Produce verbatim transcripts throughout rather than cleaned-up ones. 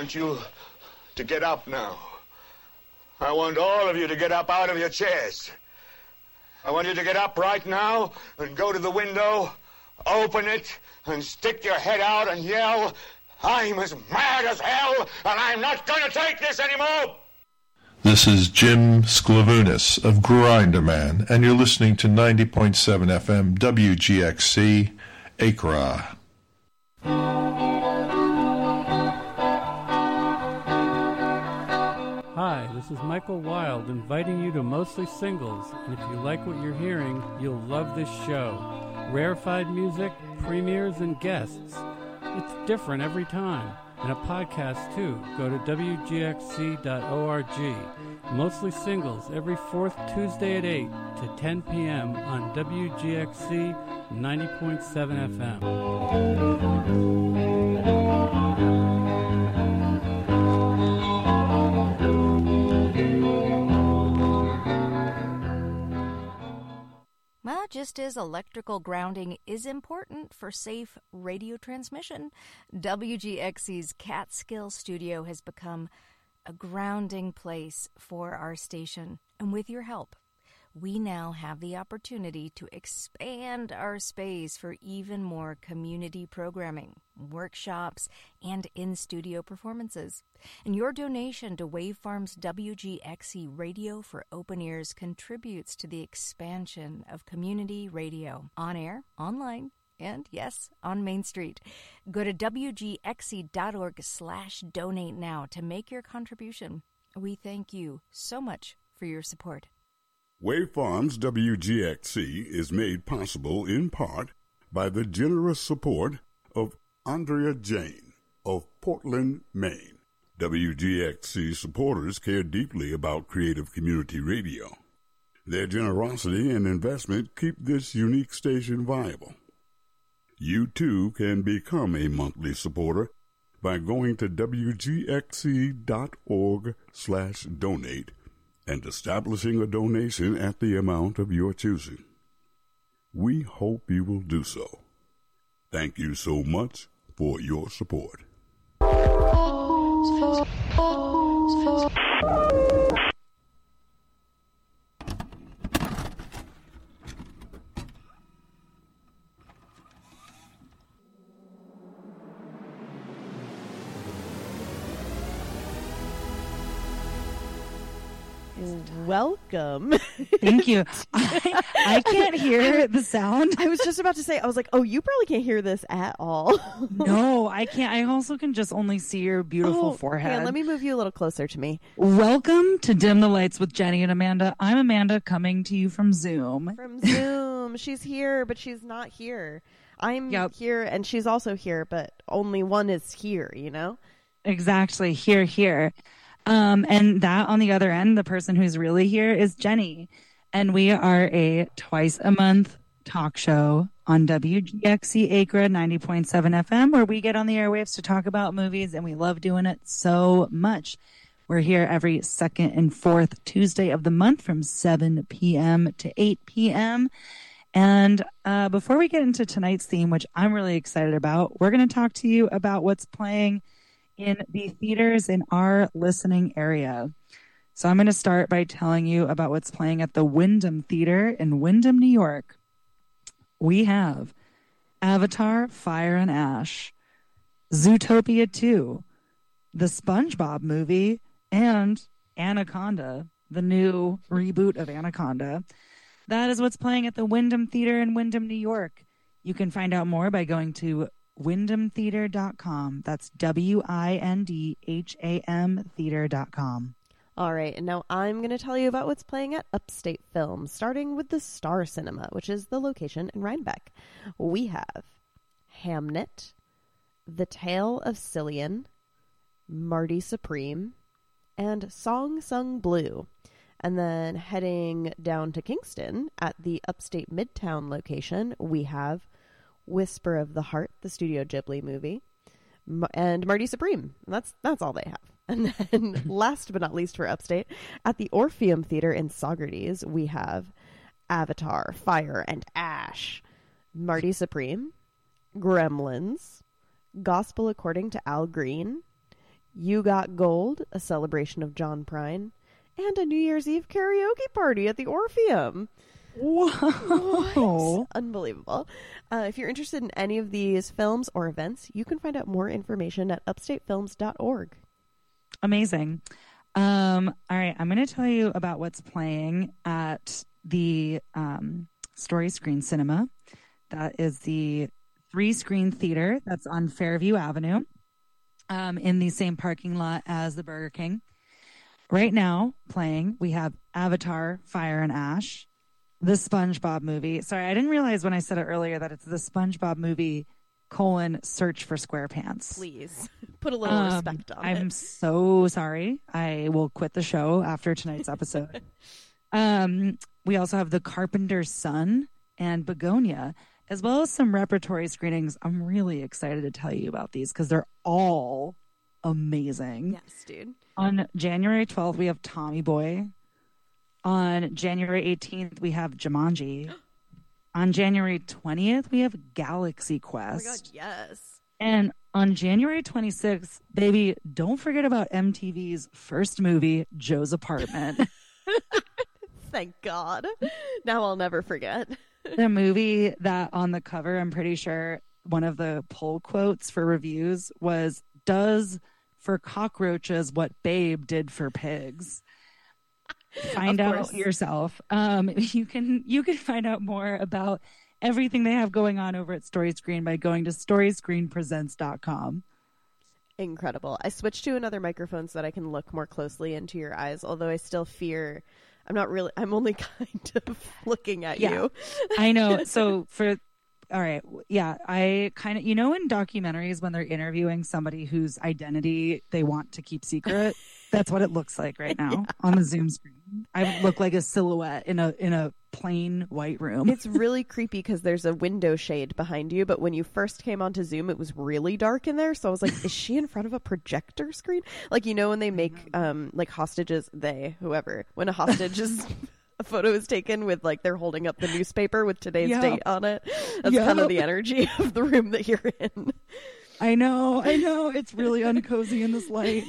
want you to get up now. I want all of you to get up out of your chairs. I want you to get up right now and go to the window, open it, and stick your head out and yell, I'm as mad as hell, and I'm not going to take this anymore! This is Jim Sklavounis of Grinderman, and you're listening to ninety point seven F M W G X C, Acra. Hi, this is Michael Wilde inviting you to Mostly Singles, and if you like what you're hearing, you'll love this show. Rarefied music, premieres, and guests. It's different every time. And a podcast, too. Go to W G X C dot org. Mostly Singles, every fourth Tuesday at eight to ten p.m. on W G X C ninety point seven F M. Well, just as electrical grounding is important for safe radio transmission, W G X C's Catskill studio has become a grounding place for our station. And with your help, we now have the opportunity to expand our space for even more community programming, workshops, and in-studio performances. And your donation to Wavefarm's W G X C Radio for Open Ears contributes to the expansion of community radio on air, online, and yes, on Main Street. Go to W G X C dot org slash donate now to make your contribution. We thank you so much for your support. Wavefarm's W G X C is made possible in part by the generous support of Andrea Jane of Portland, Maine. W G X C supporters care deeply about creative community radio. Their generosity and investment keep this unique station viable. You too can become a monthly supporter by going to W G X C dot org slash donate and establishing a donation at the amount of your choosing. We hope you will do so. Thank you so much for your support. Welcome. Thank you. I, I can't hear the sound. I was just about to say, I was like, oh, you probably can't hear this at all. No, I can't. I also can just only see your beautiful oh, forehead. Yeah, let me move you a little closer to me. Welcome to Dim the Lights with Jenny and Amanda. I'm Amanda, coming to you from Zoom. From Zoom. She's here, but she's not here. I'm yep. here, and she's also here, but only one is here, you know? Exactly. Here, here. Um, and that on the other end, the person who's really here is Jenny. And we are a twice a month talk show on W G X C Acra ninety point seven F M, where we get on the airwaves to talk about movies, and we love doing it so much. We're here every second and fourth Tuesday of the month from seven p.m. to eight p.m. And uh, before we get into tonight's theme, which I'm really excited about, we're going to talk to you about what's playing in the theaters in our listening area. So I'm going to start by telling you about what's playing at the Wyndham Theater in Wyndham, New York. We have Avatar, Fire and Ash, Zootopia two, the SpongeBob movie, and Anaconda, the new reboot of Anaconda. That is what's playing at the Wyndham Theater in Wyndham, New York. You can find out more by going to wyndham theater dot com. That's W I N D H A M theater dot com. All right, and now I'm going to tell you about what's playing at Upstate Films, starting with the Star Cinema, which is the location in Rhinebeck. We have Hamnet, The Tale of Cillian, Marty Supreme, and Song Sung Blue. And then heading down to Kingston at the Upstate Midtown location, we have Whisper of the Heart, the Studio Ghibli movie, and Marty Supreme. That's that's all they have. And then last but not least for Upstate, at the Orpheum Theater in Saugerties, we have Avatar, Fire and Ash, Marty Supreme, Gremlins, Gospel According to Al Green, You Got Gold, a celebration of John Prine, and a New Year's Eve karaoke party at the Orpheum. Whoa. What? Unbelievable. Uh, if you're interested in any of these films or events, you can find out more information at upstate films dot org. Amazing. Um, all right, I'm going to tell you about what's playing at the um, Story Screen Cinema. That is the three-screen theater that's on Fairview Avenue, um, in the same parking lot as the Burger King. Right now, playing, we have Avatar, Fire and Ash, the SpongeBob movie. Sorry, I didn't realize when I said it earlier that it's the SpongeBob movie, colon, Search for SquarePants. Please, put a little Um, respect on I'm it. so sorry. I will quit the show after tonight's episode. um, we also have The Carpenter's Son and Begonia, as well as some repertory screenings. I'm really excited to tell you about these because they're all amazing. Yes, dude. On January twelfth, we have Tommy Boy. On January eighteenth, we have Jumanji. On January twentieth, we have Galaxy Oh Quest. my god, yes. And on January twenty-sixth, baby, don't forget about M T V's first movie, Joe's Apartment. Thank God. Now I'll never forget. The movie that on the cover, I'm pretty sure one of the poll quotes for reviews was, does for cockroaches what Babe did for pigs. Find Of out course. yourself. Um, you can you can find out more about everything they have going on over at Story Screen by going to story screen presents dot com. Incredible. I switched to another microphone so that I can look more closely into your eyes, although I still fear I'm not really I'm only kind of looking at Yeah. you. I know. So for all right, yeah, I kind of, you know, in documentaries when they're interviewing somebody whose identity they want to keep secret, that's what it looks like right now yeah. on the Zoom screen. I would look like a silhouette in a in a plain white room. It's really creepy because there's a window shade behind you, but when you first came onto Zoom, it was really dark in there. So I was like, is she in front of a projector screen? Like, you know, when they make um like hostages, they, whoever, when a hostage is a photo is taken with like they're holding up the newspaper with today's Yep. date on it. That's Yep. kind of the energy of the room that you're in. I know, I know. It's really uncozy in this light.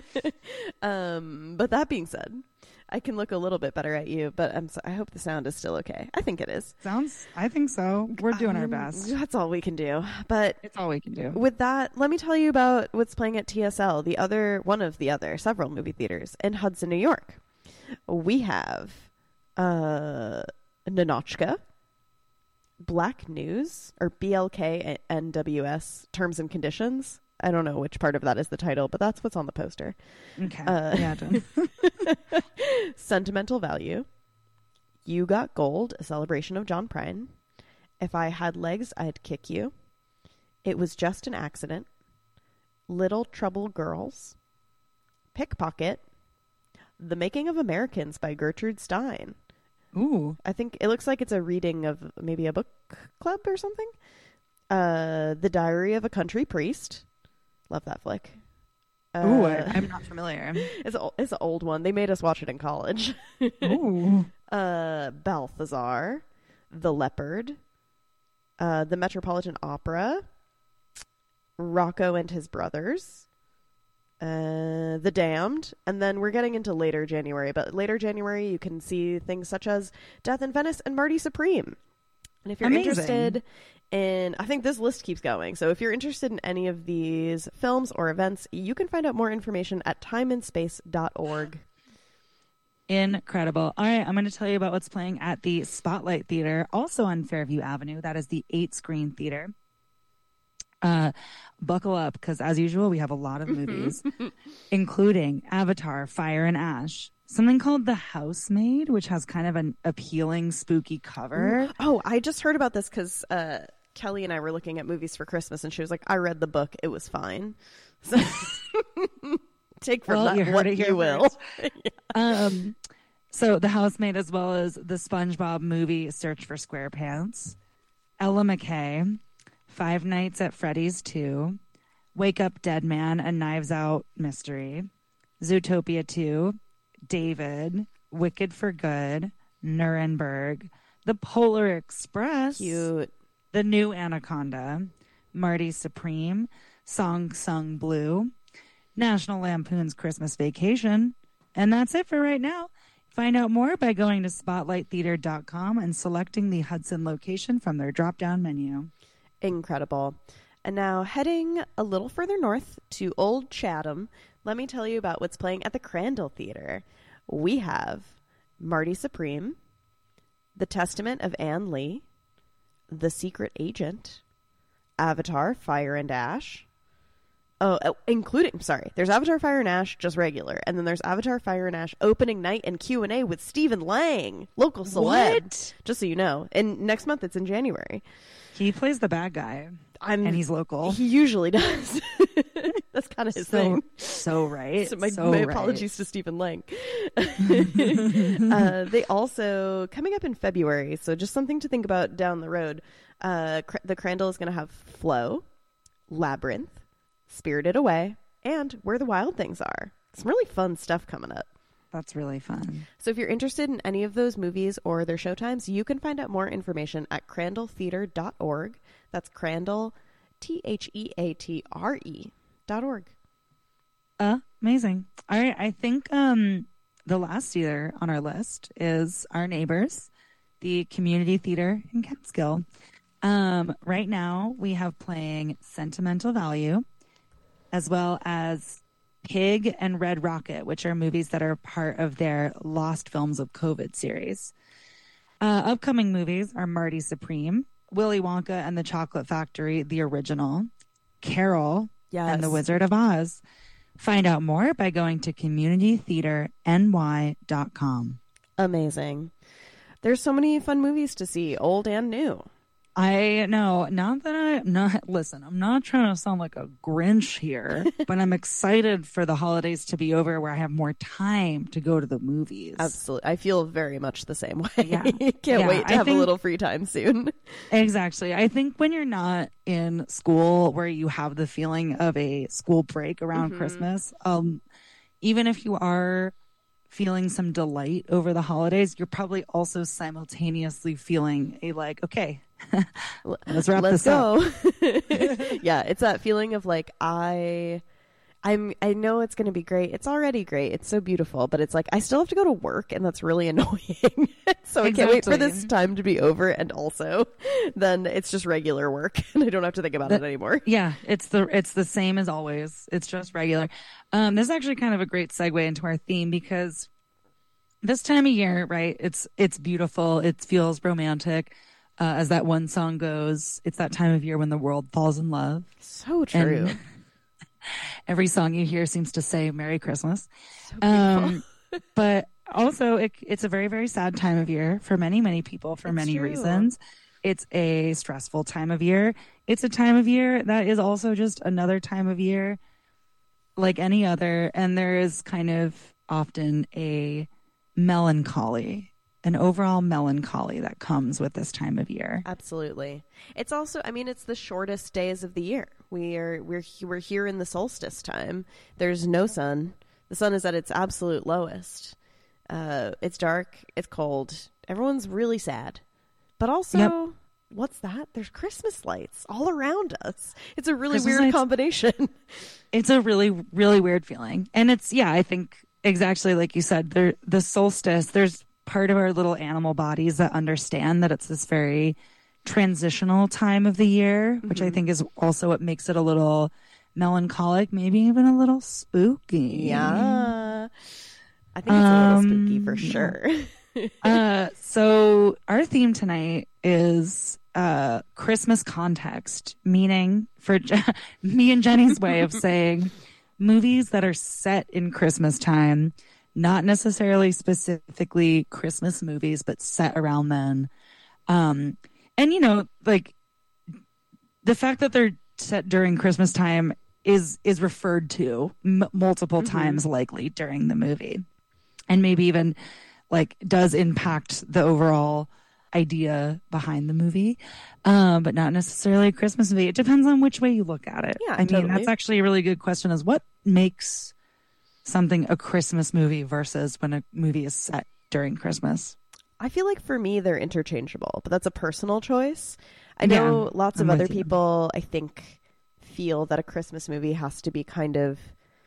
um, but that being said, I can look a little bit better at you, but I'm so, I hope the sound is still okay. I think it is. Sounds, I think so. We're doing our Um, best. That's all we can do. But It's all we can do. with that, let me tell you about what's playing at T S L, the other one of the other several movie theaters in Hudson, New York. We have uh, Ninotchka, Black News, or B L K N W S, Terms and Conditions. I don't know which part of that is the title, but that's what's on the poster. Okay. Uh, yeah. Done. Sentimental Value, You Got Gold, a celebration of John Prine, If I Had Legs, I'd Kick You, It Was Just an Accident, Little Trouble Girls, Pickpocket, The Making of Americans by Gertrude Stein. Ooh. I think it looks like it's a reading of maybe a book club or something. Uh, The Diary of a Country Priest. Love that flick. Uh, Ooh, I, I'm not familiar. It's a, it's an old one. They made us watch it in college. Ooh. uh, Balthazar, The Leopard, uh, The Metropolitan Opera, Rocco and His Brothers, uh, The Damned, and then we're getting into later January. But later January, you can see things such as Death in Venice and Marty Supreme. And if you're Amazing. interested in, I think this list keeps going. So if you're interested in any of these films or events, you can find out more information at time and space dot org. Incredible. All right, I'm going to tell you about what's playing at the Spotlight Theater, also on Fairview Avenue. That is the eight-screen theater. Uh, buckle up, because as usual, we have a lot of movies, including Avatar, Fire and Ash, something called The Housemaid, which has kind of an appealing, spooky cover. Oh, I just heard about this because uh, Kelly and I were looking at movies for Christmas, and she was like, I read the book. It was fine. So take from Well, that you heard what it here you will. Um, so The Housemaid, as well as the SpongeBob movie Search for SquarePants, Ella McKay, Five Nights at Freddy's two, Wake Up Dead Man, a Knives Out mystery, Zootopia two, David, Wicked for Good, Nuremberg, The Polar Express, Cute. The New Anaconda, Marty Supreme, Song Sung Blue, National Lampoon's Christmas Vacation. And that's it for right now. Find out more by going to spotlight theater dot com and selecting the Hudson location from their drop-down menu. Incredible. And now heading a little further north to Old Chatham, let me tell you about what's playing at the Crandall Theater. We have Marty Supreme, The Testament of Ann Lee, The Secret Agent, Avatar, Fire and Ash. Oh, oh, including, sorry, there's Avatar, Fire and Ash, just regular. And then there's Avatar, Fire and Ash, opening night and Q and A with Stephen Lang, local celeb. What? Just so you know. And next month, it's in January. He plays the bad guy, I'm, and he's local. He usually does. That's kind of his so, thing. So right. So my, so my right. apologies to Stephen Lang. uh, they also, coming up in February, so just something to think about down the road, uh, Cr- the Crandall is going to have Flow, Labyrinth, Spirited Away, and Where the Wild Things Are. Some really fun stuff coming up. That's really fun. So if you're interested in any of those movies or their showtimes, you can find out more information at crandall theater dot org. That's Crandall, T H E A T R E dot org. Uh, amazing. All right. I think um, the last theater on our list is our neighbors, the Community Theater in Catskill. Um, right now, we have playing Sentimental Value, as well as Pig and Red Rocket, which are movies that are part of their Lost Films of COVID series. Uh, upcoming movies are Marty Supreme, Willy Wonka and the Chocolate Factory, the original, Carol, Yes. and The Wizard of Oz. Find out more by going to community theater n y dot com. Amazing. There's so many fun movies to see, old and new. I know, not that I, not, listen, I'm not trying to sound like a Grinch here, but I'm excited for the holidays to be over where I have more time to go to the movies. Absolutely. I feel very much the same way. Yeah. Can't Yeah, wait to I have think- a little free time soon. Exactly. I think when you're not in school where you have the feeling of a school break around Mhm. Christmas, um, even if you are feeling some delight over the holidays, you're probably also simultaneously feeling a like, okay, let's wrap Let's this up. go. Yeah, it's that feeling of like I I'm I know it's going to be great. It's already great. It's so beautiful, but it's like I still have to go to work and that's really annoying. So I can't wait for this Exactly. time to be over, and also then it's just regular work and I don't have to think about That- it anymore. Yeah, it's the it's the same as always. It's just regular. Um, this is actually kind of a great segue into our theme because this time of year, right? It's it's beautiful. It feels romantic, uh, as that one song goes. It's that time of year when the world falls in love. So true. And every song you hear seems to say "Merry Christmas." So beautiful. Um, but also, it, it's a very very sad time of year for many many people for It's many true. reasons. It's a stressful time of year. It's a time of year that is also just another time of year like any other. And there is kind of often a melancholy, an overall melancholy that comes with this time of year. Absolutely. It's also, I mean, it's the shortest days of the year. We are we're he- we're here in the solstice time. There's no sun. The sun is at its absolute lowest. Uh, it's dark. It's cold. Everyone's really sad. But also, Yep. what's that? There's Christmas lights all around us. It's a really Christmas weird lights. combination. It's a really, really weird feeling. And it's, yeah, I think exactly like you said, there, the solstice, there's part of our little animal bodies that understand that it's this very transitional time of the year, which I think is also what makes it a little melancholic, maybe even a little spooky. Yeah. I think it's a little spooky Um, for yeah. sure. Uh, so our theme tonight is uh, Christmas context, meaning for Je- me and Jenny's way of saying movies that are set in Christmas time, not necessarily specifically Christmas movies, but set around then. Um, and you know, like the fact that they're set during Christmas time is is referred to m- multiple Mhm. times, likely during the movie, and maybe even like does impact the overall idea behind the movie, um, but not necessarily a Christmas movie. It depends on which way you look at it. Yeah, I mean, totally. that's actually a really good question, is what makes something a Christmas movie versus when a movie is set during Christmas? I feel like for me, they're interchangeable, but that's a personal choice. I Yeah, know lots of I'm other with you. people, I think, feel that a Christmas movie has to be kind of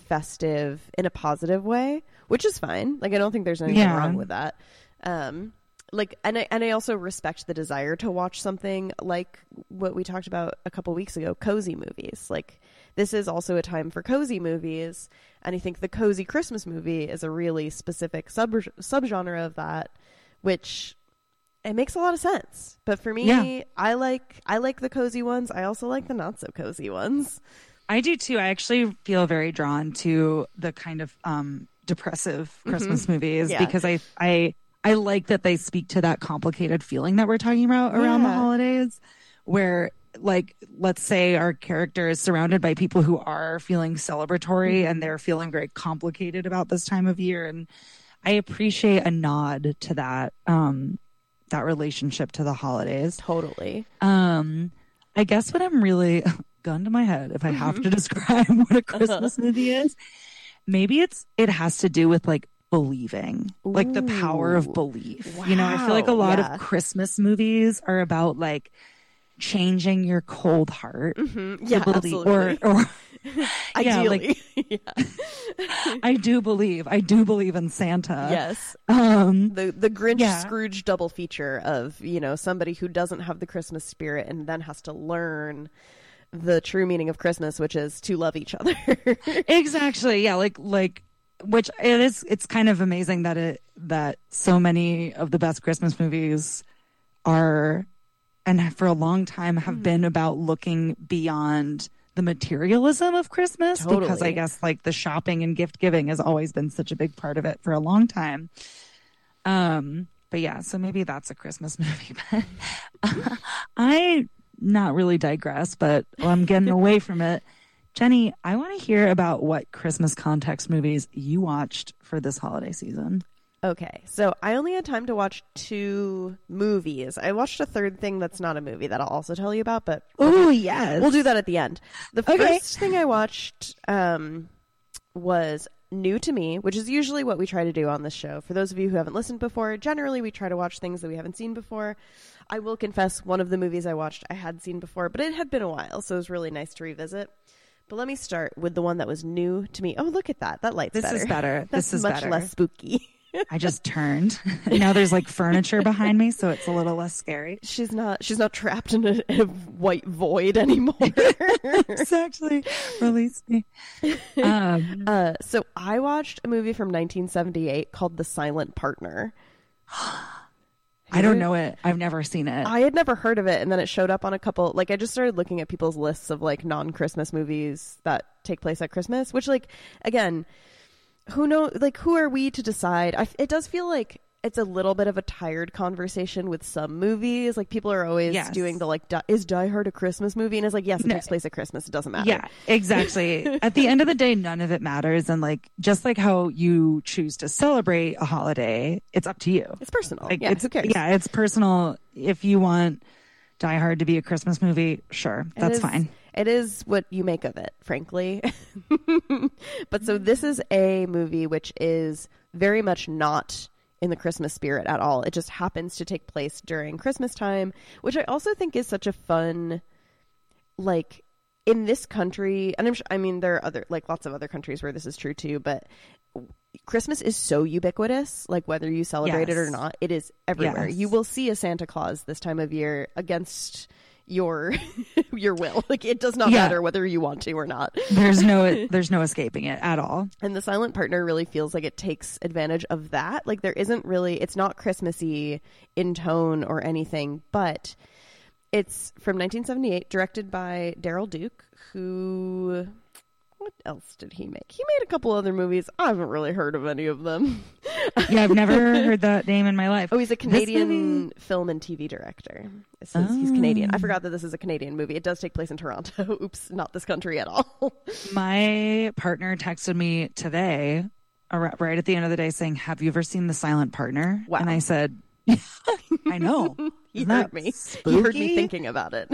festive in a positive way, which is fine. Like, I don't think there's anything Yeah. wrong with that. Um, like, and I, and I also respect the desire to watch something like what we talked about a couple weeks ago, cozy movies. Like, this is also a time for cozy movies. And I think the cozy Christmas movie is a really specific sub subgenre of that, which it makes a lot of sense. But for me, Yeah. I like I like the cozy ones. I also like the not so cozy ones. I do too. I actually feel very drawn to the kind of um, depressive Christmas movies Yeah. because I, I, I like that they speak to that complicated feeling that we're talking about around the Yeah. holidays, where, like, let's say our character is surrounded by people who are feeling celebratory and they're feeling very complicated about this time of year. And I appreciate a nod to that, um, that relationship to the holidays. Totally. Um, I guess what I'm really gun to my head, if I have to describe what a Christmas movie is, maybe it's it has to do with like believing, like the power of Ooh. belief. You know, I feel like a Wow, lot yeah. of Christmas movies are about like changing your cold heart. Mhm. to Yeah, believe- absolutely. Or, or yeah, Ideally. like yeah. I do believe, I do believe in Santa. Yes. Um, The the Grinch Yeah. Scrooge double feature of, you know, somebody who doesn't have the Christmas spirit and then has to learn the true meaning of Christmas, which is to love each other. exactly. Yeah. Like, like, which it is, it's kind of amazing that it, that so many of the best Christmas movies are, and for a long time have been about looking beyond the materialism of Christmas, because I Totally. guess like the shopping and gift giving has always been such a big part of it for a long time. Um, but yeah, so maybe that's a Christmas movie. But I not really digress, but I'm getting away from it. Jenny, I want to hear about what Christmas context movies you watched for this holiday season. Okay, so I only had time to watch two movies. I watched a third thing that's not a movie that I'll also tell you about, but Oh, yes. we'll do that at the end. The Okay. first thing I watched um, was new to me, which is usually what we try to do on this show. For those of you who haven't listened before, generally we try to watch things that we haven't seen before. I will confess, one of the movies I watched I had seen before, but it had been a while, so it was really nice to revisit. But let me start with the one that was new to me. Oh, look at that. That light's This better. is better. That's This is much better. less spooky. I just turned. Now there's like furniture behind me, so it's a little less scary. She's not she's not trapped in a, in a white void anymore. Exactly. Release me. Um, uh, so I watched a movie from nineteen seventy-eight called The Silent Partner. I don't know it. I've never seen it. I had never heard of it, and then it showed up on a couple, like, I just started looking at people's lists of, like, non-Christmas movies that take place at Christmas, which, like, again, who know, like, who are we to decide? I, it does feel like it's a little bit of a tired conversation with some movies. Like, people are always Yes. doing the, like, di- is Die Hard a Christmas movie? And it's like, yes, it No. takes place at Christmas. It doesn't matter. Yeah, exactly. At the end of the day, none of it matters. And like, just like how you choose to celebrate a holiday, it's up to you. It's personal. Like, yeah, it's, who cares? Yeah, it's personal. If you want Die Hard to be a Christmas movie, sure, It that's is- fine. It is what you make of it, frankly. But so this is a movie which is very much not in the Christmas spirit at all. It just happens to take place during Christmas time, which I also think is such a fun, like, in this country, and I'm sure, I mean, there are other, like, lots of other countries where this is true too, but Christmas is so ubiquitous, like, whether you celebrate it or Yes. not, it is everywhere. Yes. You will see a Santa Claus this time of year against your your will. Like, it does not Yeah. matter whether you want to or not. There's no, there's no escaping it at all. And The Silent Partner really feels like it takes advantage of that. Like, there isn't really, it's not Christmassy in tone or anything, but it's from nineteen seventy-eight, directed by Daryl Duke, who, what else did he make? He made a couple other movies. I haven't really heard of any of them. Yeah, I've never heard that name in my life. Oh, he's a This Canadian movie- film and T V director. It says he's Canadian. I Oh. forgot that this is a Canadian movie. It does take place in Toronto. Oops, not this country at all. My partner texted me today, ar- right at the end of the day, saying, "Have you ever seen The Silent Partner?" Wow. And I said, "I know." He Isn't heard that me. He heard me spooky? thinking about it.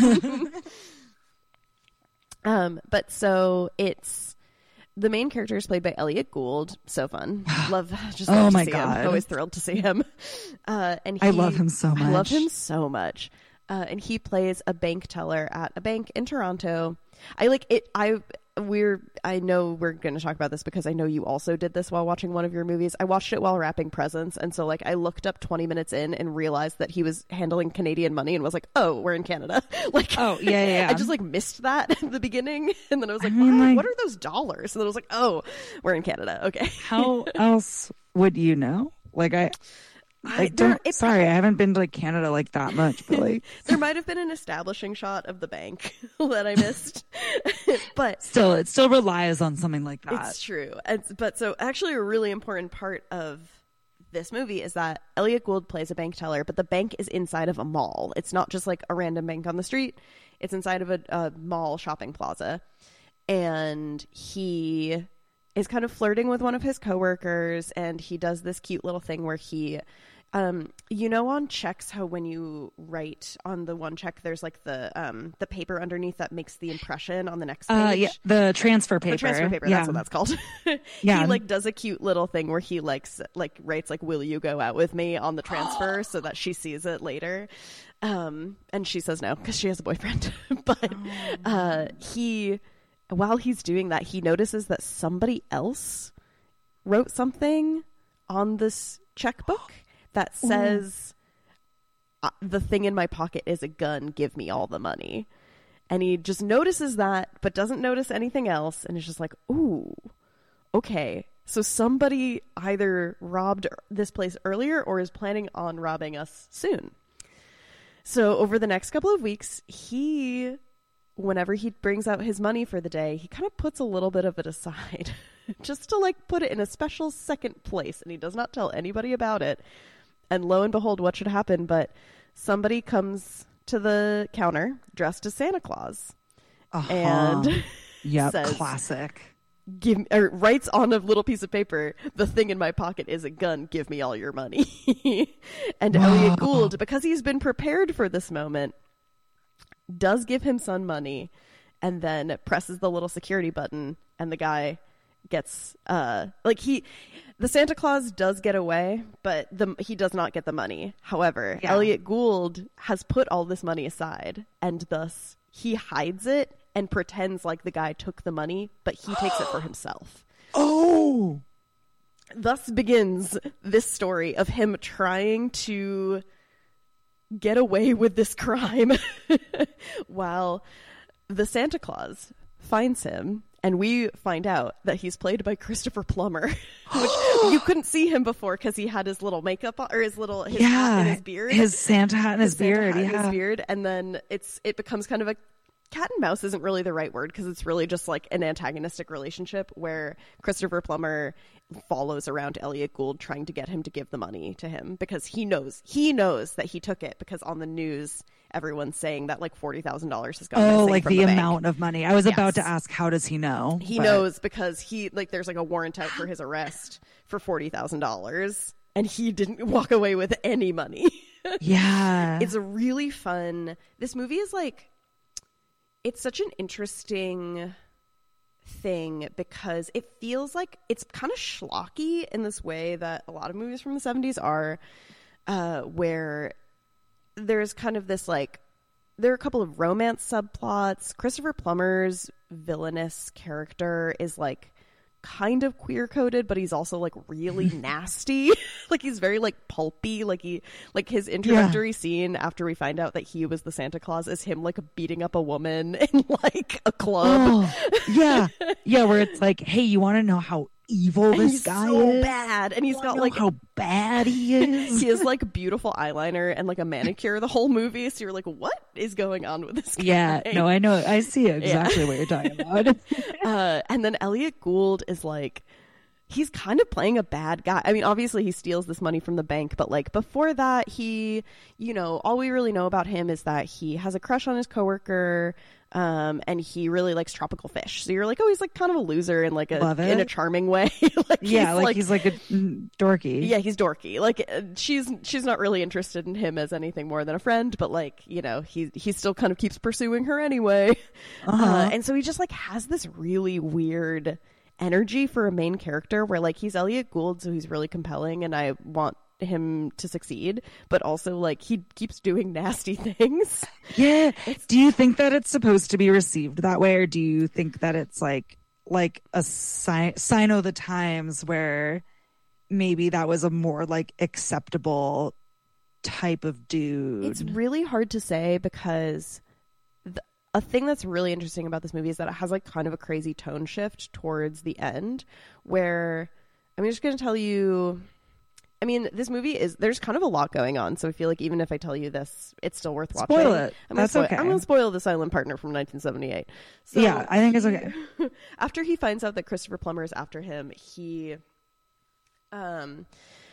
um, but so it's the main character is played by Elliot Gould. So fun. Love just Oh love to my see God. him. Always thrilled to see him. Uh, and he, I love him so I love much. him so much. Uh, and he plays a bank teller at a bank in Toronto. I like it. I we're I know we're going to talk about this because I know you also did this while watching one of your movies. I watched it while wrapping presents, and so like I looked up twenty minutes in and realized that he was handling Canadian money and was like, oh, we're in Canada. Like, oh yeah, yeah, yeah. I just like missed that in the beginning, and then I was like, I mean, what? like, what are those dollars? And then I was like, oh, we're in Canada. Okay. How else would you know? Like I. I don't, it, sorry, I haven't been to like Canada like that much, but like there might have been an establishing shot of the bank that I missed, but still, it still relies on something like that. It's true. And, but so actually a really important part of this movie is that Elliot Gould plays a bank teller, but the bank is inside of a mall. It's not just like a random bank on the street. It's inside of a, a mall shopping plaza. And he is kind of flirting with one of his coworkers, and he does this cute little thing where he Um, you know, on checks, how when you write on the one check, there's like the um the paper underneath that makes the impression on the next page. Uh, yeah, the transfer paper. The transfer paper. Yeah. That's what that's called. Yeah. He like does a cute little thing where he like like writes like, "Will you go out with me?" on the transfer so that she sees it later. Um, and she says no because she has a boyfriend. But uh, he, while he's doing that, he notices that somebody else wrote something on this checkbook that says, uh, the thing in my pocket is a gun, give me all the money. And he just notices that, but doesn't notice anything else. And it's just like, ooh, okay. So somebody either robbed this place earlier or is planning on robbing us soon. So over the next couple of weeks, he, whenever he brings out his money for the day, he kind of puts a little bit of it aside just to like put it in a special second place. And he does not tell anybody about it. And lo and behold, what should happen? But somebody comes to the counter dressed as Santa Claus, uh-huh. and yep, says, classic. Give or writes on a little piece of paper, "The thing in my pocket is a gun. Give me all your money." And Whoa. Elliot Gould, because he's been prepared for this moment, does give him some money, and then presses the little security button, and the guy gets uh like he the Santa Claus does get away, but the he does not get the money. However, yeah. Elliot Gould has put all this money aside, and thus he hides it and pretends like the guy took the money, but he takes it for himself. Oh, thus begins this story of him trying to get away with this crime while the Santa Claus finds him. And we find out that he's played by Christopher Plummer, which you couldn't see him before because he had his little makeup on, or his little his yeah, hat and his beard, his Santa hat and his, his beard, yeah, and his beard. And then it's it becomes kind of a cat and mouse isn't really the right word because it's really just like an antagonistic relationship where Christopher Plummer follows around Elliot Gould trying to get him to give the money to him because he knows he knows that he took it because on the news everyone's saying that like forty thousand dollars has gone oh missing like from the, the amount bank. Of money. I was yes. about to ask, how does he know? He but... knows because he like there's like a warrant out for his arrest for forty thousand dollars and he didn't walk away with any money. Yeah, it's a really fun this movie is like it's such an interesting thing because it feels like it's kind of schlocky in this way that a lot of movies from the seventies are, uh, where there's kind of this like there are a couple of romance subplots. Christopher Plummer's villainous character is like kind of queer coded, but he's also like really nasty. Like he's very like pulpy. Like he like his introductory yeah. scene after we find out that he was the Santa Claus is him like beating up a woman in like a club. Oh, yeah, yeah, where it's like, hey, you want to know how evil and this he's guy so is? Bad, and he's got like how bad he is. He has like beautiful eyeliner and like a manicure the whole movie. So you're like, what is going on with this guy? Yeah, no, I know, I see exactly yeah. what you're talking about. uh, and then Elliot Gould is like, he's kind of playing a bad guy. I mean, obviously he steals this money from the bank, but like before that, he, you know, all we really know about him is that he has a crush on his coworker. Um, and he really likes tropical fish. So you're like, oh, he's like kind of a loser in like a in a charming way. like yeah, he's like, like he's like a dorky. Yeah, he's dorky. Like uh, she's she's not really interested in him as anything more than a friend, but like, you know, he he still kind of keeps pursuing her anyway. Uh-huh. Uh, and so he just like has this really weird energy for a main character where like he's Elliot Gould, so he's really compelling, and I want him to succeed, but also like he keeps doing nasty things. Yeah. Do you think that it's supposed to be received that way, or do you think that it's like like a si- sign of the times where maybe that was a more like acceptable type of dude? It's really hard to say, because the, a thing that's really interesting about this movie is that it has like kind of a crazy tone shift towards the end, where I'm just going to tell you, I mean, this movie is, there's kind of a lot going on, so I feel like even if I tell you this, it's still worth watching. Spoil it. I'm That's spoil, okay. I'm going to spoil The Silent Partner from nineteen seventy-eight. So, yeah, I think it's okay. After he finds out that Christopher Plummer is after him, he um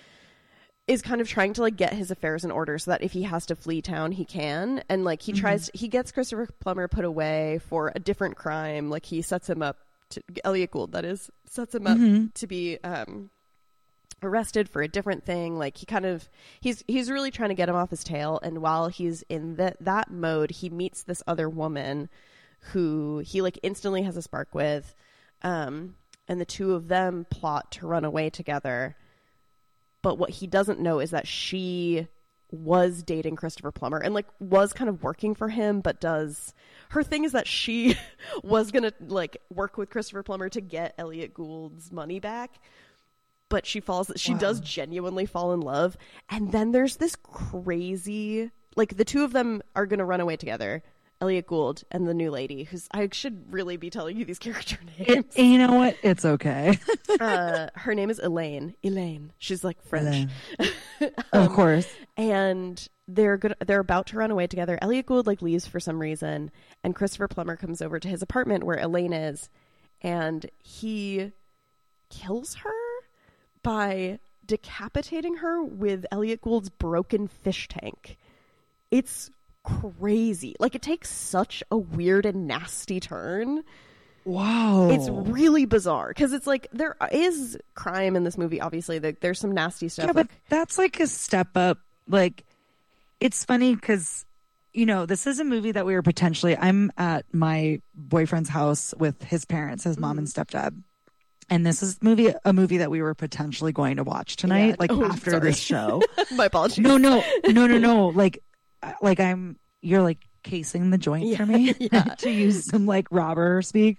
is kind of trying to like get his affairs in order so that if he has to flee town, he can. And like he mm-hmm. tries, he gets Christopher Plummer put away for a different crime. Like he sets him up to, Elliot Gould, that is, sets him up mm-hmm. to be um arrested for a different thing. Like he kind of he's he's really trying to get him off his tail, and while he's in that that mode, he meets this other woman who he like instantly has a spark with, um and the two of them plot to run away together. But what he doesn't know is that she was dating Christopher Plummer and like was kind of working for him, but does her thing is that she was gonna like work with Christopher Plummer to get Elliot Gould's money back. But she falls, she wow. does genuinely fall in love. And then there's this crazy, like the two of them are going to run away together. Elliot Gould and the new lady, who's, I should really be telling you these character names. It, you know what? It's okay. uh, her name is Elaine. Elaine. She's like French. um, of course. And they're good. They're about to run away together. Elliot Gould like leaves for some reason. And Christopher Plummer comes over to his apartment where Elaine is. And he kills her by decapitating her with Elliot Gould's broken fish tank. It's crazy. Like, it takes such a weird and nasty turn. Wow. It's really bizarre, because it's like, there is crime in this movie, obviously. There's some nasty stuff. Yeah, like, but that's like a step up. Like, it's funny because, you know, this is a movie that we were potentially, I'm at my boyfriend's house with his parents, his mom mm. and stepdad. And this is movie a movie that we were potentially going to watch tonight, yeah. like oh, after sorry. this show. My apologies. No, no, no, no, no. Like, like I'm, you're like casing the joint yeah, for me yeah. to use some like robber speak.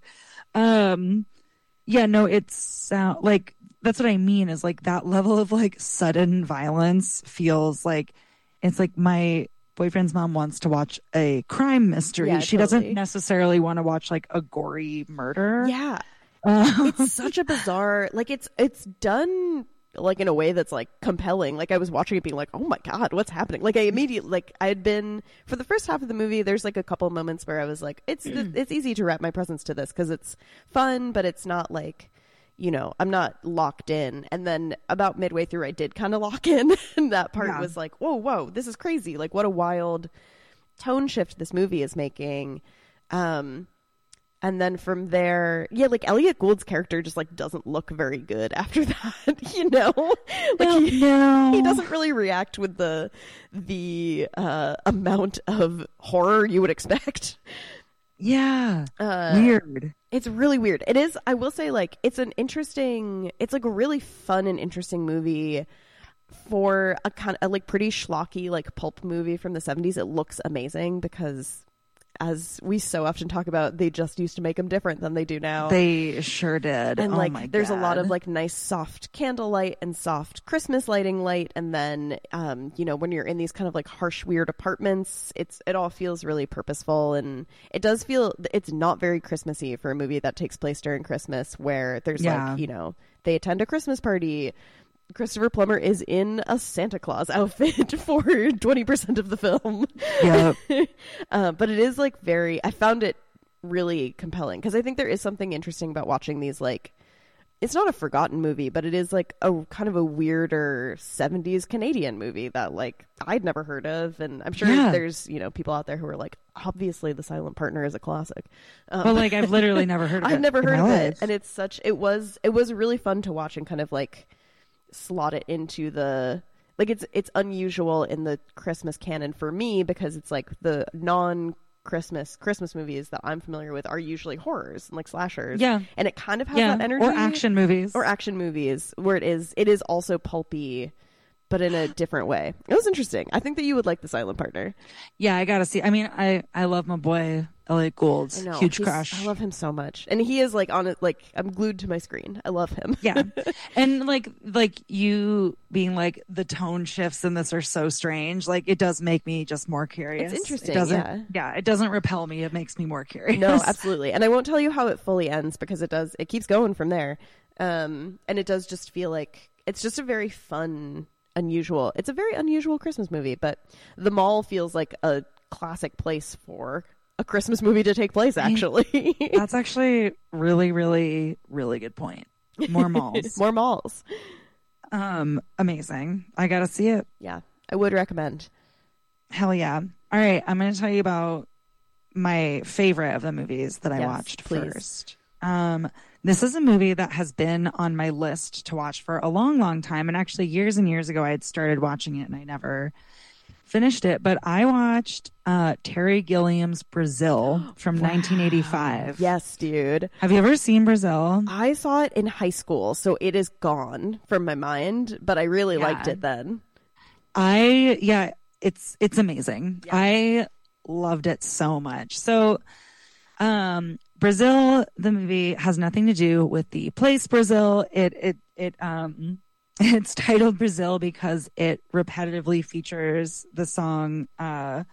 Um, yeah, no, it's uh, like, that's what I mean is like that level of like sudden violence feels like, it's like my boyfriend's mom wants to watch a crime mystery. Yeah, she totally. doesn't necessarily want to watch like a gory murder. Yeah. Um, it's such a bizarre, like it's it's done like in a way that's like compelling. Like I was watching it being like, oh my god, what's happening? Like I immediately, like I had been for the first half of the movie, there's like a couple moments where I was like, it's it's easy to wrap my presence to this because it's fun, but it's not like, you know, I'm not locked in. And then about midway through I did kind of lock in, and that part yeah. was like, whoa whoa this is crazy, like what a wild tone shift this movie is making. um And then from there, yeah, like Elliot Gould's character just like doesn't look very good after that, you know? Like no, he, no. he doesn't really react with the the uh, amount of horror you would expect. Yeah. Uh, weird. It's really weird. It is, I will say, like, it's an interesting, it's like a really fun and interesting movie for a kind of a, like pretty schlocky, like pulp movie from the seventies. It looks amazing because, as we so often talk about, they just used to make them different than they do now. They sure did. And oh like, my there's God. a lot of like nice soft candlelight and soft Christmas lighting light. And then, um, you know, when you're in these kind of like harsh, weird apartments, it's, it all feels really purposeful. And it does feel, it's not very Christmassy for a movie that takes place during Christmas, where there's yeah. like, you know, they attend a Christmas party. Christopher Plummer is in a Santa Claus outfit for twenty percent of the film. Yep. uh, but it is like very, I found it really compelling because I think there is something interesting about watching these, like, it's not a forgotten movie, but it is like a kind of a weirder seventies Canadian movie that like I'd never heard of. And I'm sure yeah. there's, you know, people out there who are like, obviously The Silent Partner is a classic. Um, well, like I've literally never heard of I've it. never heard of life. it. And it's such, it was, it was really fun to watch and kind of like slot it into the, like, it's it's unusual in the Christmas canon for me because it's like the non Christmas Christmas movies that I'm familiar with are usually horrors and like slashers. Yeah. And it kind of has yeah. that energy. Or action movies. Or action movies where it is it is also pulpy, but in a different way. It was interesting. I think that you would like The Silent Partner. Yeah, I gotta see. I mean, I I love my boy Elliot Gould. I know. Huge He's- crush. I love him so much, and he is like on it. Like I'm glued to my screen. I love him. Yeah, and like like you being like the tone shifts in this are so strange. Like it does make me just more curious. It's interesting, It doesn't, yeah. yeah, it doesn't repel me. It makes me more curious. No, absolutely. And I won't tell you how it fully ends because it does. It keeps going from there, um, and it does just feel like it's just a very fun, unusual. It's a very unusual Christmas movie, but the mall feels like a classic place for a Christmas movie to take place. Actually, That's actually really, really, really good point. More malls. more malls. Um, amazing. I gotta see it. Yeah, I would recommend. Hell yeah. All right, I'm gonna tell you about my favorite of the movies that I Yes, watched please. first. Um, this is a movie that has been on my list to watch for a long, long time. And actually, years and years ago, I had started watching it and I never finished it. But I watched uh, Terry Gilliam's Brazil from nineteen eighty-five. Yes, dude. Have you ever seen Brazil? I saw it in high school, so it is gone from my mind, but I really Yeah. liked it then. I, yeah, it's, it's amazing. I loved it so much. So, um, Brazil, the movie has nothing to do with the place Brazil. It, it, it, um, it's titled Brazil because it repetitively features the song, uh,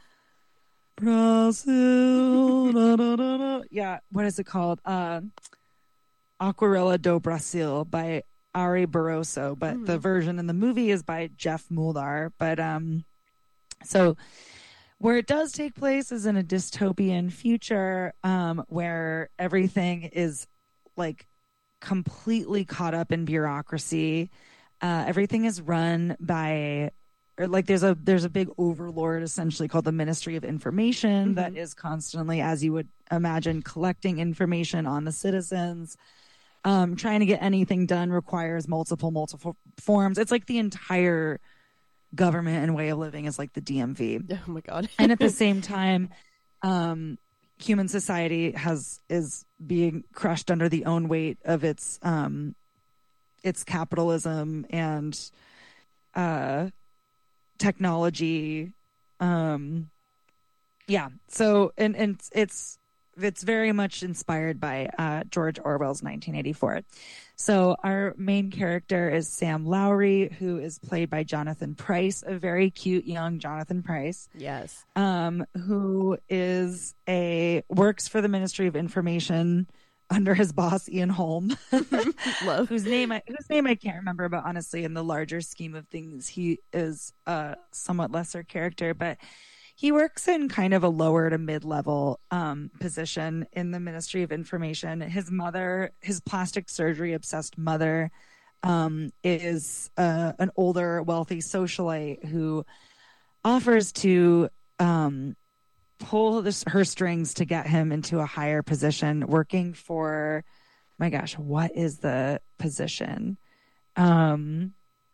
Brazil. da, da, da, da. Yeah. What is it called? Uh, Aquarela do Brasil by Ari Barroso, but the version in the movie is by Jeff Muldar. But, um, so where it does take place is in a dystopian future, um, where everything is like completely caught up in bureaucracy. Uh, everything is run by, or like there's a there's a big overlord essentially called the Ministry of Information that is constantly, as you would imagine, collecting information on the citizens. Um, trying to get anything done requires multiple multiple forms. It's like the entire government and way of living is like the D M V. Oh my god. And at the same time, um, human society has is being crushed under the own weight of its um, its capitalism and uh, technology. Um, yeah. So and and it's it's very much inspired by uh, George Orwell's nineteen eighty-four. So our main character is Sam Lowry, who is played by Jonathan Pryce, a very cute young Jonathan Pryce. Yes. Um, who is a works for the Ministry of Information under his boss Ian Holm, Love. whose name I whose name I can't remember, but honestly, in the larger scheme of things, he is a somewhat lesser character, but he works in kind of a lower to mid-level um, position in the Ministry of Information. His mother, his plastic surgery obsessed mother, um, is uh, an older, wealthy socialite who offers to um, pull this, her strings to get him into a higher position, working for, my gosh, what is the position? Um,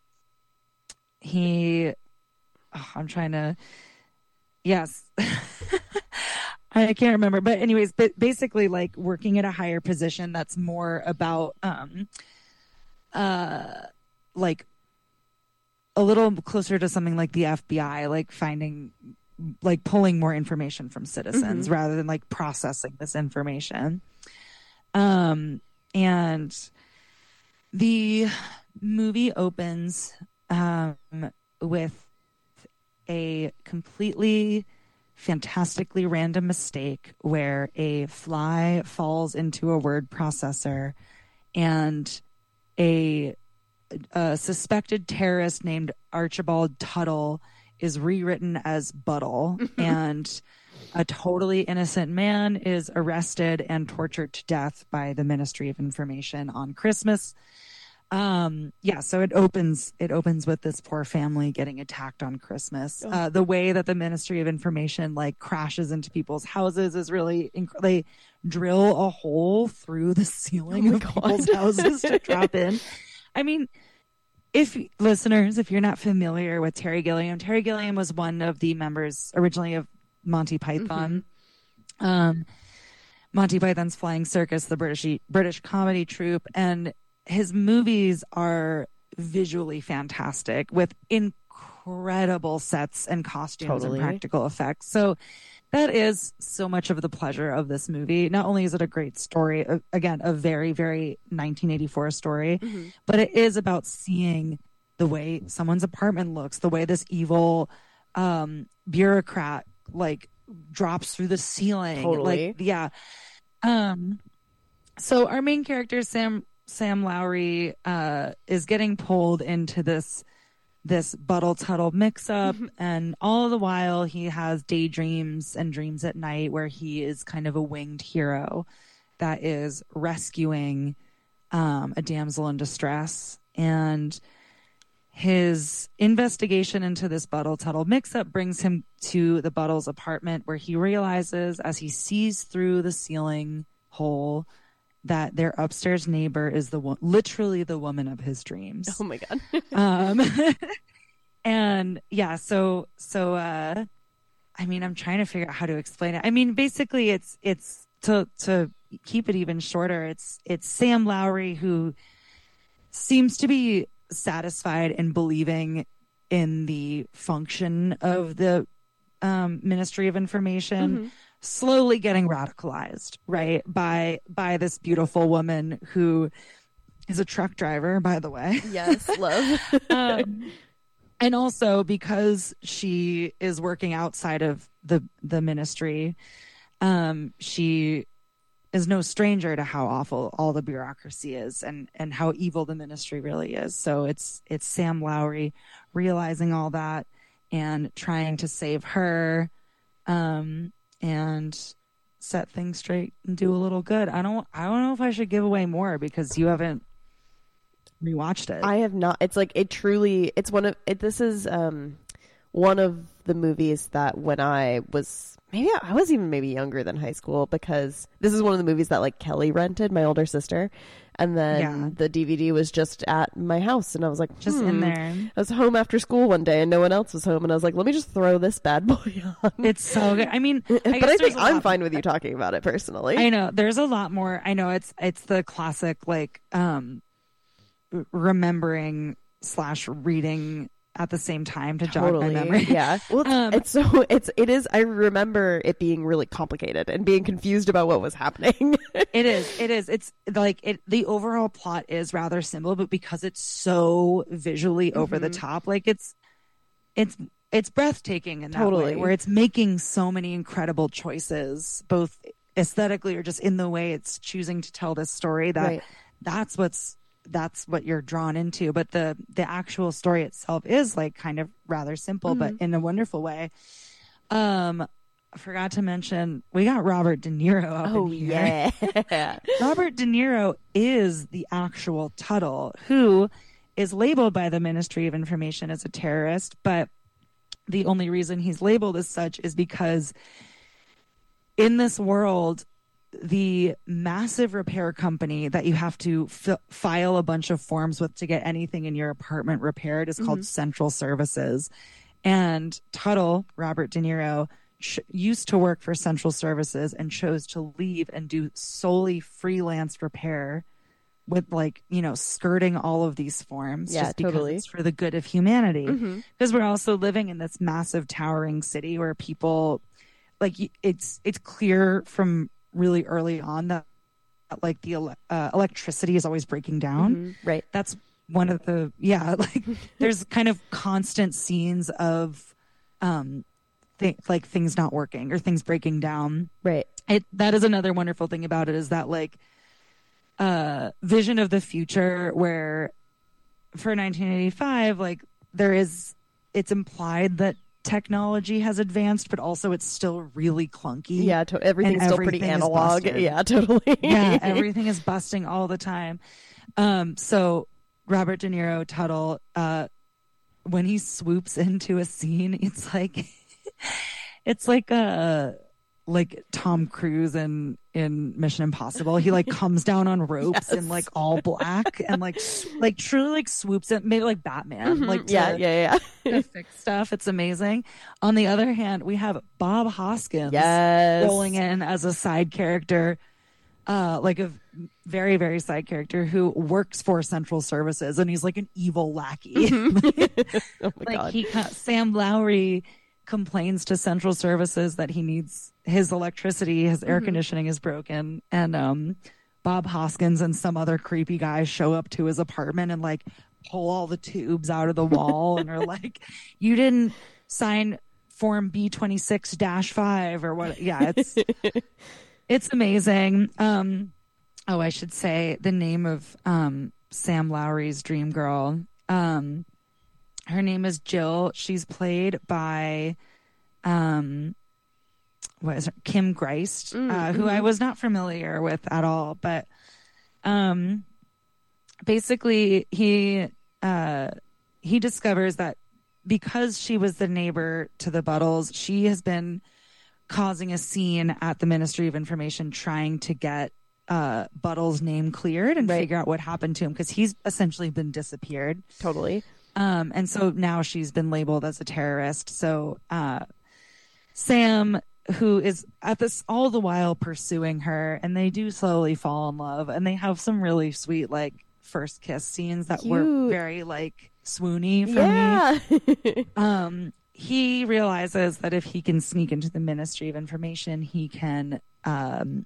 he, oh, I'm trying to. Yes. I can't remember. But anyways, but basically like working at a higher position that's more about um uh like a little closer to something like the F B I, like finding like pulling more information from citizens rather than like processing this information. Um and the movie opens um with a completely fantastically random mistake where a fly falls into a word processor and a, a suspected terrorist named Archibald Tuttle is rewritten as Buttle and a totally innocent man is arrested and tortured to death by the Ministry of Information on Christmas. Um, yeah, so it opens, it opens with this poor family getting attacked on Christmas. Oh. Uh, the way that the Ministry of Information like crashes into people's houses is really, inc- they drill a hole through the ceiling Oh my of God. people's houses to drop in. I mean, if listeners, if you're not familiar with Terry Gilliam, Terry Gilliam was one of the members originally of Monty Python. Um, Monty Python's Flying Circus, the British British comedy troupe, and his movies are visually fantastic with incredible sets and costumes Totally. and practical effects. So that is so much of the pleasure of this movie. Not only is it a great story, uh, again, a very, very nineteen eighty-four story, Mm-hmm. but it is about seeing the way someone's apartment looks, the way this evil um, bureaucrat like drops through the ceiling. Totally. Like, yeah. Um, so our main character, Sam Sam Lowry, uh, is getting pulled into this this Buttle Tuttle mix-up, and all the while he has daydreams and dreams at night where he is kind of a winged hero that is rescuing um, a damsel in distress. And his investigation into this Buttle Tuttle mix-up brings him to the Buttle's apartment, where he realizes, as he sees through the ceiling hole, that their upstairs neighbor is the one, literally the woman of his dreams. Oh my God. um, and yeah, so so uh, I mean, I'm trying to figure out how to explain it. I mean, basically, it's it's to to keep it even shorter. It's it's Sam Lowry, who seems to be satisfied in believing in the function of the um, Ministry of Information, Mm-hmm. slowly getting radicalized, right, by by this beautiful woman who is a truck driver, by the way. Yes, love. um, and also because she is working outside of the the ministry, um, she is no stranger to how awful all the bureaucracy is and and how evil the ministry really is. So it's it's Sam Lowry realizing all that and trying to save her, um, and set things straight and do a little good. I don't I don't know if I should give away more because you haven't rewatched it. I have not. It's like it truly. It's one of it. This is um one of the movies that when I was maybe I was even maybe younger than high school, because this is one of the movies that like Kelly rented, my older sister, and then Yeah. the D V D was just at my house, and I was like, Just hmm. in there. I was home after school one day, and no one else was home, and I was like, let me just throw this bad boy on. It's so good. I mean, I but guess I there's think a I'm lot- fine with you talking about it personally. I know there's a lot more. I know it's it's the classic like um remembering slash reading at the same time to jog my memory. Yeah. Well, it's, Um, it's so it's it is. I remember it being really complicated and being confused about what was happening. It is. It is. It's like it. The overall plot is rather simple, but because it's so visually over the top, like it's it's it's breathtaking in that Totally. way, where it's making so many incredible choices, both aesthetically or just in the way it's choosing to tell this story. That Right. that's what's that's what you're drawn into. But the the actual story itself is like kind of rather simple, but in a wonderful way. Um. I forgot to mention we got Robert De Niro up Oh in here. yeah. Robert De Niro is the actual Tuttle, who is labeled by the Ministry of Information as a terrorist, but the only reason he's labeled as such is because in this world, the massive repair company that you have to f- file a bunch of forms with to get anything in your apartment repaired is called Central Services. And Tuttle, Robert De Niro, ch- used to work for Central Services and chose to leave and do solely freelance repair with, like, you know, skirting all of these forms Yeah, just because totally. it's for the good of humanity. Mm-hmm. Because we're also living in this massive towering city where people, like, y- it's it's clear from really early on that, like, the ele- uh, electricity is always breaking down. Mhm. Right. That's one of the, yeah, like there's kind of constant scenes of um th- like things not working or things breaking down. Right. It that is another wonderful thing about it, is that, like, uh vision of the future where for nineteen eighty-five, like, there is, it's implied that technology has advanced, but also it's still really clunky. Yeah. To- everything's And still pretty everything is analog. busted. Yeah. Totally. Yeah, everything is busting all the time. Um, so Robert De Niro, Tuttle, uh, when he swoops into a scene, it's like it's like uh like Tom Cruise in in Mission Impossible. He, like, comes down on ropes in, like, all black and like s- like truly, like, swoops it, maybe like Batman, Mhm. like to, yeah. Yeah. Yeah. to fix stuff. It's amazing. On the other hand, we have Bob Hoskins Yes. rolling in as a side character uh, like a very, very side character who works for Central Services, and he's like an evil lackey. Oh my like God. he, Sam Lowry complains to Central Services that he needs his electricity, his air Mm-hmm. conditioning is broken, and um, Bob Hoskins and some other creepy guys show up to his apartment and like pull all the tubes out of the wall and are like, "You didn't sign Form B twenty-six dash five or what?" Yeah, it's it's amazing. Um, oh, I should say the name of um, Sam Lowry's dream girl. Um, her name is Jill. She's played by um, what is her? Kim Greist, Mm, uh, who I was not familiar with at all. But um, basically, he uh, he discovers that because she was the neighbor to the Buttles, she has been causing a scene at the Ministry of Information trying to get uh, Buttles' name cleared and Right. figure out what happened to him, because he's essentially been disappeared. Totally. Um, and so now she's been labeled as a terrorist. So uh, Sam, who is at this all the while pursuing her, and they do slowly fall in love, and they have some really sweet like first kiss scenes that were Cute. very like swoony for me. Yeah. Um, he realizes that if he can sneak into the Ministry of Information, he can um,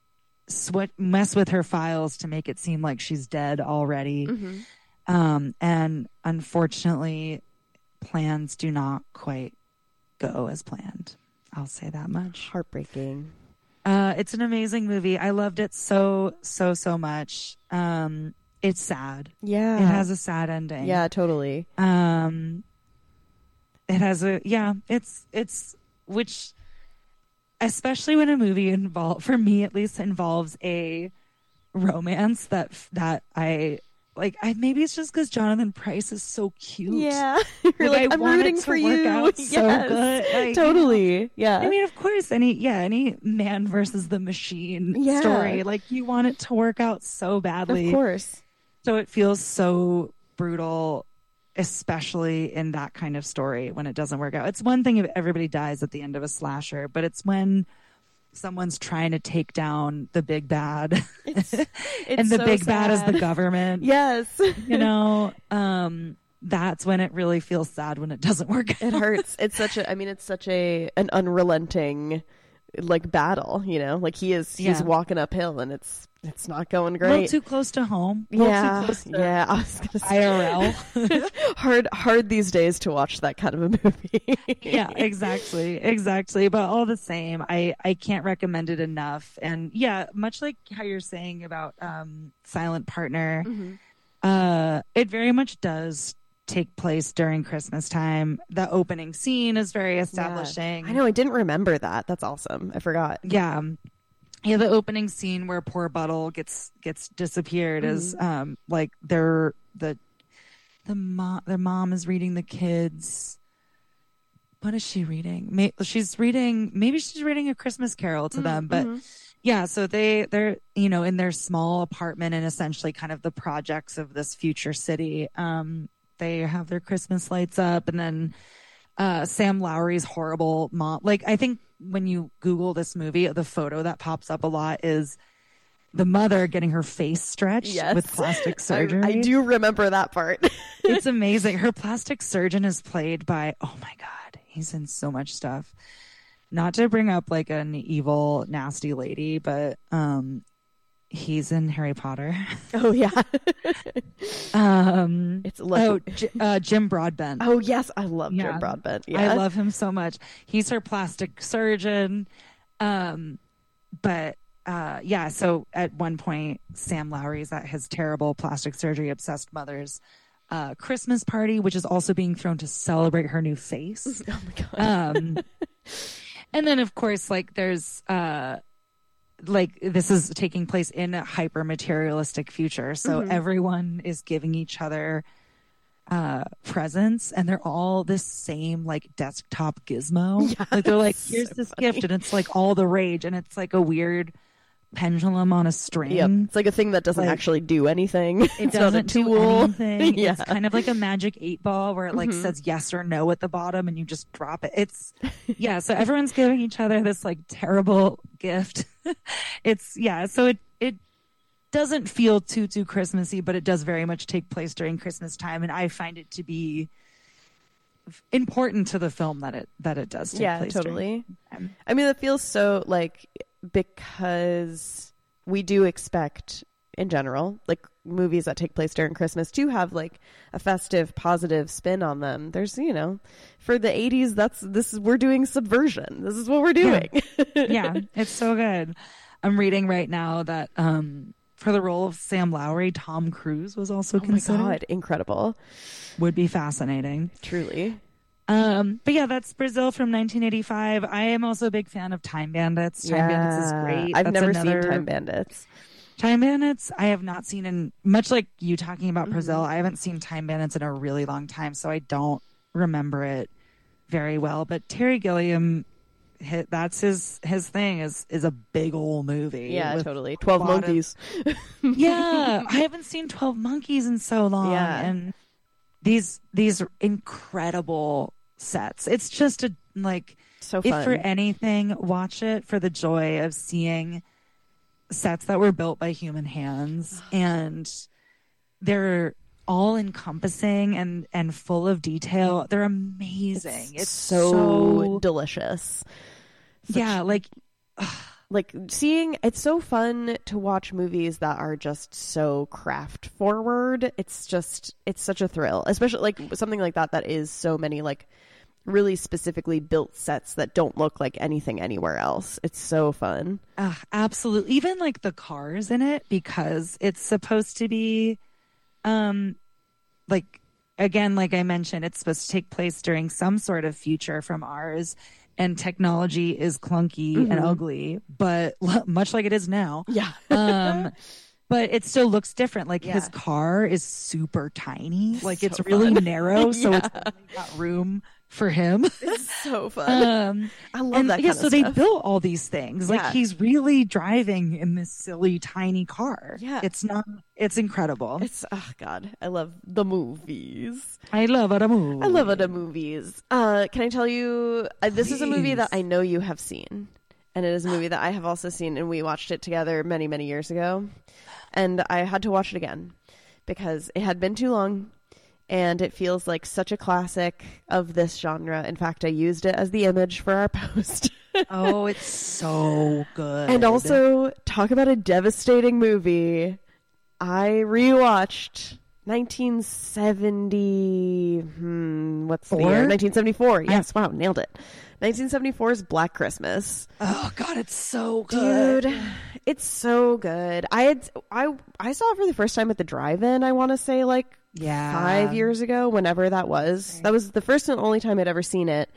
sw- mess with her files to make it seem like she's dead already. Mhm. Um, and unfortunately, plans do not quite go as planned. I'll say that much. Heartbreaking. Uh, it's an amazing movie. I loved it so, so, so much. Um, it's sad. Yeah. It has a sad ending. Yeah, totally. Um, it has a, yeah, it's, it's, which, especially when a movie involve, for me at least, involves a romance that, that I, like, I, maybe it's just because Jonathan Pryce is so cute. Yeah. You're Like, like, I I'm want it rooting to for work you. out so Yes. good. Like, you Totally. Yeah. I mean, of course, any, yeah, any man versus the machine Yeah. story, like, you want it to work out so badly. Of course. So it feels so brutal, especially in that kind of story when it doesn't work out. It's one thing if everybody dies at the end of a slasher, but it's when someone's trying to take down the big bad It's, and it's the so big bad is the sad. government. Yes. You know, um, that's when it really feels sad when it doesn't work out. It hurts. It's such a, I mean, it's such a, an unrelenting, like, battle, you know? Like, he is, he's Yeah. walking uphill and it's, it's not going A little great. too close to home. A little Yeah. too close to Yeah. I was gonna say. I R L. hard, hard these days to watch that kind of a movie. Yeah, exactly. Exactly. But all the same, I, I can't recommend it enough. And yeah, much like how you're saying about um, Silent Partner, Mhm. uh, it very much does take place during Christmas time. The opening scene is very establishing. I know. I didn't remember that. That's awesome. I forgot. Yeah. Yeah, the opening scene where poor Buttle gets gets disappeared is um like they're the the mom their mom is reading the kids. What is she reading? May, she's reading maybe she's reading A Christmas Carol to them, but yeah, so they they're you know in their small apartment and essentially kind of the projects of this future city. Um, they have their Christmas lights up, and then uh, Sam Lowry's horrible mom. Like, I think when you Google this movie, the photo that pops up a lot is the mother getting her face stretched Yes. with plastic I, surgery. I do remember that part. It's amazing. Her plastic surgeon is played by, oh my God, he's in so much stuff. Not to bring up like an evil, nasty lady, but um, he's in Harry Potter. Oh, yeah. um, It's like, oh, J- uh, Jim Broadbent. oh, yes. I love Yeah. Jim Broadbent. Yeah. I love him so much. He's her plastic surgeon. Um, but uh, yeah, so at one point, Sam Lowry's at his terrible plastic surgery obsessed mother's uh, Christmas party, which is also being thrown to celebrate her new face. Oh, my God. Um, and then, of course, like there's uh, like this is taking place in a hyper materialistic future. So Mhm. everyone is giving each other uh presents, and they're all this same like desktop gizmo. Yeah, Like they're like, it's here's so this funny. gift, and it's like all the rage, and it's like a weird pendulum on a string. Yep. It's like a thing that doesn't Like, actually do anything. It It's doesn't not a do tool. anything. Yeah. It's kind of like a magic eight ball where it like Mhm. says yes or no at the bottom, and you just drop it. It's yeah. So everyone's giving each other this like terrible gift. It's yeah. So it it doesn't feel too too Christmassy, but it does very much take place during Christmas time, and I find it to be important to the film that it that it does take yeah, place. Totally. During I mean, it feels so like because we do expect in general, like movies that take place during Christmas to have like a festive, positive spin on them. There's, you know, for the eighties, that's this is we're doing subversion. This is what we're doing. Yeah, yeah, it's so good. I'm reading right now that um, for the role of Sam Lowry, Tom Cruise was also oh considered. my God, incredible! Would be fascinating, truly. Um, but yeah, that's Brazil from nineteen eighty-five. I am also a big fan of Time Bandits. Time yeah. Bandits is great. I've That's never another... seen Time Bandits. Time Bandits, I have not seen in much like you talking about Mm-hmm. Brazil. I haven't seen Time Bandits in a really long time, so I don't remember it very well. But Terry Gilliam, hit, that's his his thing is is a big old movie. Yeah, totally. Twelve Monkeys. Of... yeah, I haven't seen Twelve Monkeys in so long, yeah. and these these incredible sets. It's just a like so fun. If for anything, watch it for the joy of seeing sets that were built by human hands, and they're all encompassing and and full of detail. They're amazing. It's, it's so, so delicious. Such, yeah, like like seeing it's so fun to watch movies that are just so craft forward. It's just it's such a thrill, especially like something like that that is so many like really specifically built sets that don't look like anything anywhere else. It's so fun. Uh, absolutely. Even like the cars in it, because it's supposed to be, um, like, again, like I mentioned, it's supposed to take place during some sort of future from ours, and technology is clunky mm-hmm. and ugly, but much like it is now. Yeah. um, but it still looks different. Like yeah. his car is super tiny. Like so it's really fun. narrow, so yeah. it's only got room for him. It's so fun. Um, I love and, that kind yeah, of so stuff. they built all these things. Like yeah. he's really driving in this silly tiny car. Yeah. It's not it's incredible. It's oh god, I love the movies. I love it a movie. I love it the movies. Uh can I tell you uh, this is a movie Please. that I know you have seen. And it is a movie that I have also seen, and we watched it together many, many years ago. And I had to watch it again because it had been too long. And it feels like such a classic of this genre. In fact, I used it as the image for our post. Oh, it's so good. And also, talk about a devastating movie. I rewatched nineteen seventy. Hmm, what's Four? the year? nineteen seventy-four. Yes, wow, nailed it. nineteen seventy-four's Black Christmas. Oh God, it's so good, dude. It's so good. I had I I saw it for the first time at the drive-in. I want to say like yeah. five years ago, whenever that was. That was the first and only time I'd ever seen it.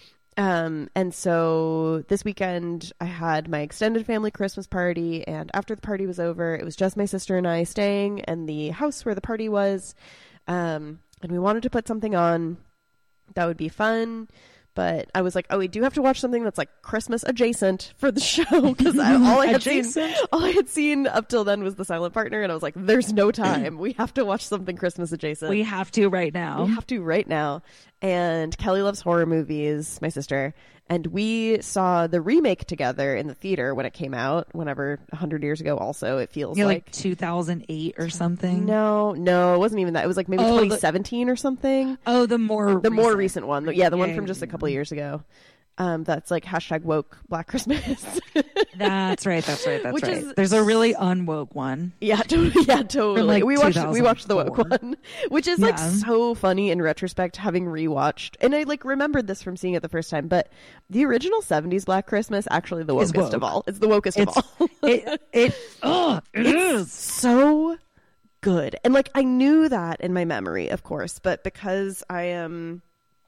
Um, and so this weekend I had my extended family Christmas party, and after the party was over, it was just my sister and I staying in the house where the party was. Um, and we wanted to put something on that would be fun. But I was like, oh, we do have to watch something that's like Christmas adjacent for the show, because all I had seen, all I had seen up till then was The Silent Partner, and I was like, there's no time. We have to watch something Christmas adjacent. We have to right now. We have to right now. And Kelly loves horror movies, my sister, and we saw the remake together in the theater when it came out, whenever a hundred years ago. Also, it feels yeah, like, like two thousand eight or something. No, no, it wasn't even that. It was like maybe oh, twenty seventeen the, or something. Oh, the more the recent. more recent one. Yeah, the yeah, one from just a couple of years ago. Um, that's like hashtag woke Black Christmas. That's right. That's right. That's Which right. is, There's a really unwoke one. Yeah, totally. Yeah, totally. Like we watched we watched the woke one, which is like yeah. so funny in retrospect, having rewatched. And I like remembered this from seeing it the first time, but the original seventies Black Christmas, actually the wokest woke. of all. It's the wokest it's, of all. it it oh it it's is so good. And like I knew that in my memory, of course, but because I am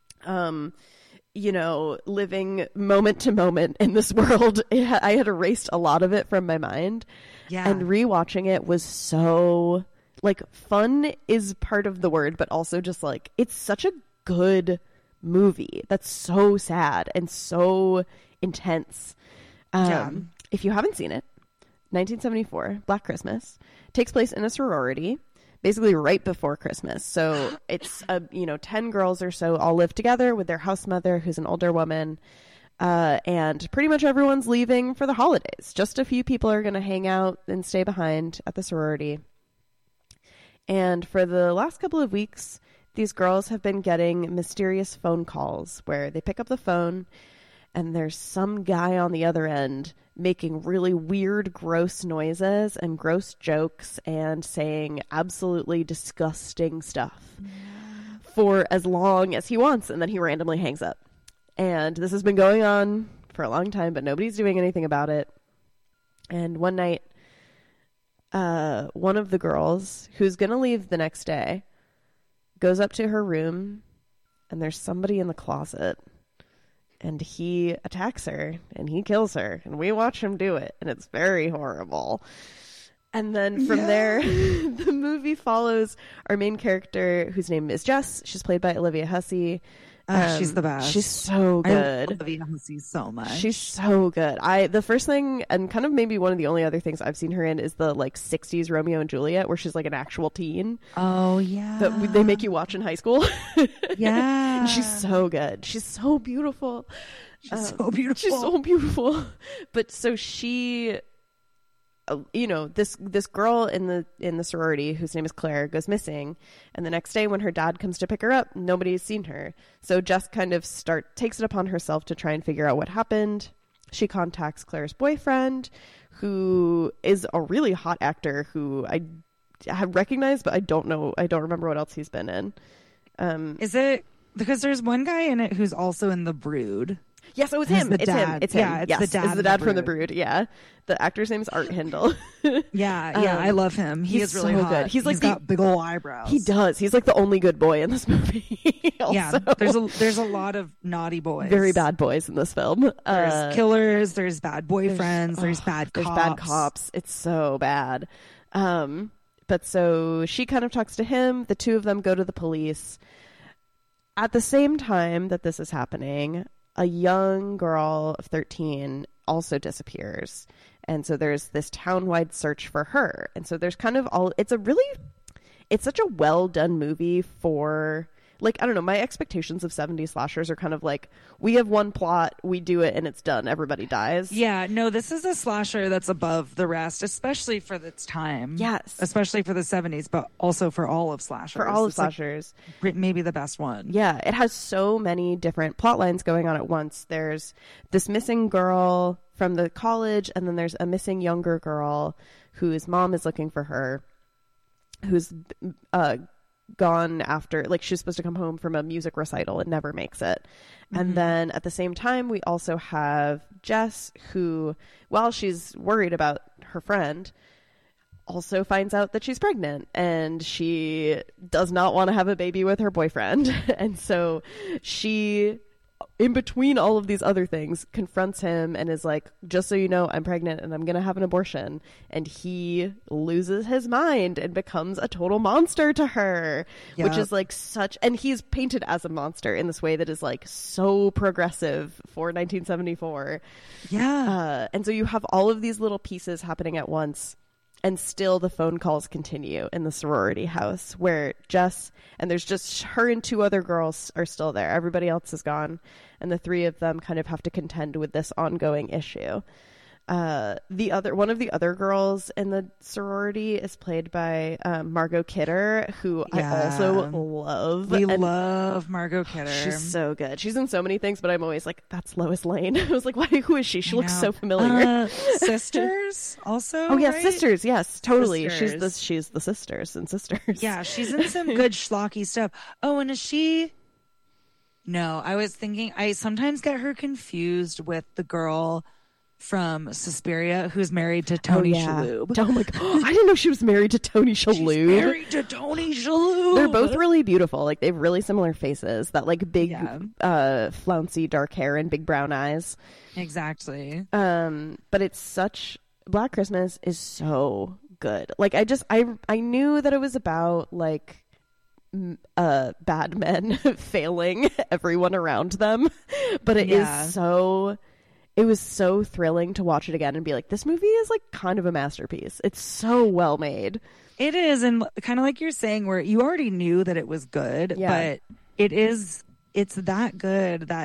um you know, living moment to moment in this world, it ha- I had erased a lot of it from my mind. Yeah. And rewatching it was so, like, fun is part of the word, but also just, like, it's such a good movie that's so sad and so intense. Um, Yeah. If you haven't seen it, nineteen seventy-four, Black Christmas, takes place in a sorority, basically right before Christmas. So it's, a, you know, ten girls or so all live together with their house mother, who's an older woman. Uh, and pretty much everyone's leaving for the holidays. Just a few people are going to hang out and stay behind at the sorority. And for the last couple of weeks, these girls have been getting mysterious phone calls where they pick up the phone and there's some guy on the other end making really weird, gross noises and gross jokes and saying absolutely disgusting stuff for as long as he wants, and then he randomly hangs up. And this has been going on for a long time, but nobody's doing anything about it. And one night, uh, one of the girls, who's going to leave the next day, goes up to her room, and there's somebody in the closet. And he attacks her, and he kills her, and we watch him do it, and it's very horrible. And then from yeah. there, the movie follows our main character, whose name is Jess. She's played by Olivia Hussey. Um, uh, she's the best. She's so good. I love Olivia Hussey so much. She's so good. I the first thing, and kind of maybe one of the only other things I've seen her in is the like sixties Romeo and Juliet, where she's like an actual teen. Oh yeah, that they make you watch in high school. Yeah, and she's so good. She's so beautiful. She's um, so beautiful. She's so beautiful. But so she. Uh, you know, this this girl in the in the sorority whose name is Claire goes missing, and the next day when her dad comes to pick her up, nobody's seen her. So Jess kind of start takes it upon herself to try and figure out what happened. She contacts Claire's boyfriend, who is a really hot actor who I have recognized, but I don't know, I don't remember what else he's been in. Um, is it because there's one guy in it who's also in The Brood? Yes, it was him. It's dad. him. It's him. Yeah, it's yes, the dad, it's the dad the from The Brood. Yeah, the actor's name is Art Hindle. yeah, yeah, um, I love him. He is really so hot. good. He's like he's the, got big old eyebrows. He does. He's like the only good boy in this movie. Yeah, there's a there's a lot of naughty boys, very bad boys in this film. There's uh, killers. There's bad boyfriends. There's, there's oh, bad. There's cops. bad cops. It's so bad. Um, but so she kind of talks to him. The two of them go to the police. At the same time that this is happening, a young girl of thirteen also disappears. And so there's this town-wide search for her. And so there's kind of all, it's a really, it's such a well-done movie for, like, I don't know, my expectations of seventies slashers are kind of like, we have one plot, we do it, and it's done. Everybody dies. Yeah, no, this is a slasher that's above the rest, especially for its time. Yes. Especially for the seventies, but also for all of slashers. For all of it's slashers. Like maybe the best one. Yeah, it has so many different plot lines going on at once. There's this missing girl from the college, and then there's a missing younger girl whose mom is looking for her, who's uh, gone after, like, she's supposed to come home from a music recital and never makes it. Mm-hmm. And then at the same time, we also have Jess, who, while she's worried about her friend, also finds out that she's pregnant, and she does not want to have a baby with her boyfriend. And so she, in between all of these other things, confronts him and is like, just so you know, I'm pregnant and I'm going to have an abortion. And he loses his mind and becomes a total monster to her, yep. which is like such, and he's painted as a monster in this way that is like so progressive for nineteen seventy-four. Yeah. Uh, and so you have all of these little pieces happening at once. And still the phone calls continue in the sorority house where Jess, and there's just her and two other girls are still there. Everybody else is gone. And the three of them kind of have to contend with this ongoing issue. Uh, the other one of the other girls in the sorority is played by um, Margot Kidder, who yeah. I also love. We and love Margot Kidder. She's so good. She's in so many things, but I'm always like, that's Lois Lane. I was like, why? Who is she? She I looks know. so familiar. Uh, sisters, also. Oh yeah, right? Sisters. Yes, totally. Sisters. She's the she's the sisters and sisters. Yeah, she's in some good schlocky stuff. Oh, and is she? No, I was thinking. I sometimes get her confused with the girl from Suspiria, who's married to Tony oh, yeah. Shalhoub. Oh my god! I didn't know she was married to Tony Shalhoub. She's married to Tony Shalhoub. They're both really beautiful. Like, they have really similar faces. That like big, yeah. uh, flouncy dark hair and big brown eyes. Exactly. Um, but it's such Black Christmas is so good. Like, I just I I knew that it was about like uh bad men failing everyone around them, but it yeah. is so. It was so thrilling to watch it again and be like, this movie is like kind of a masterpiece. It's so well made. It is. And kind of like you're saying, where you already knew that it was good, yeah. but it is, it's that good that it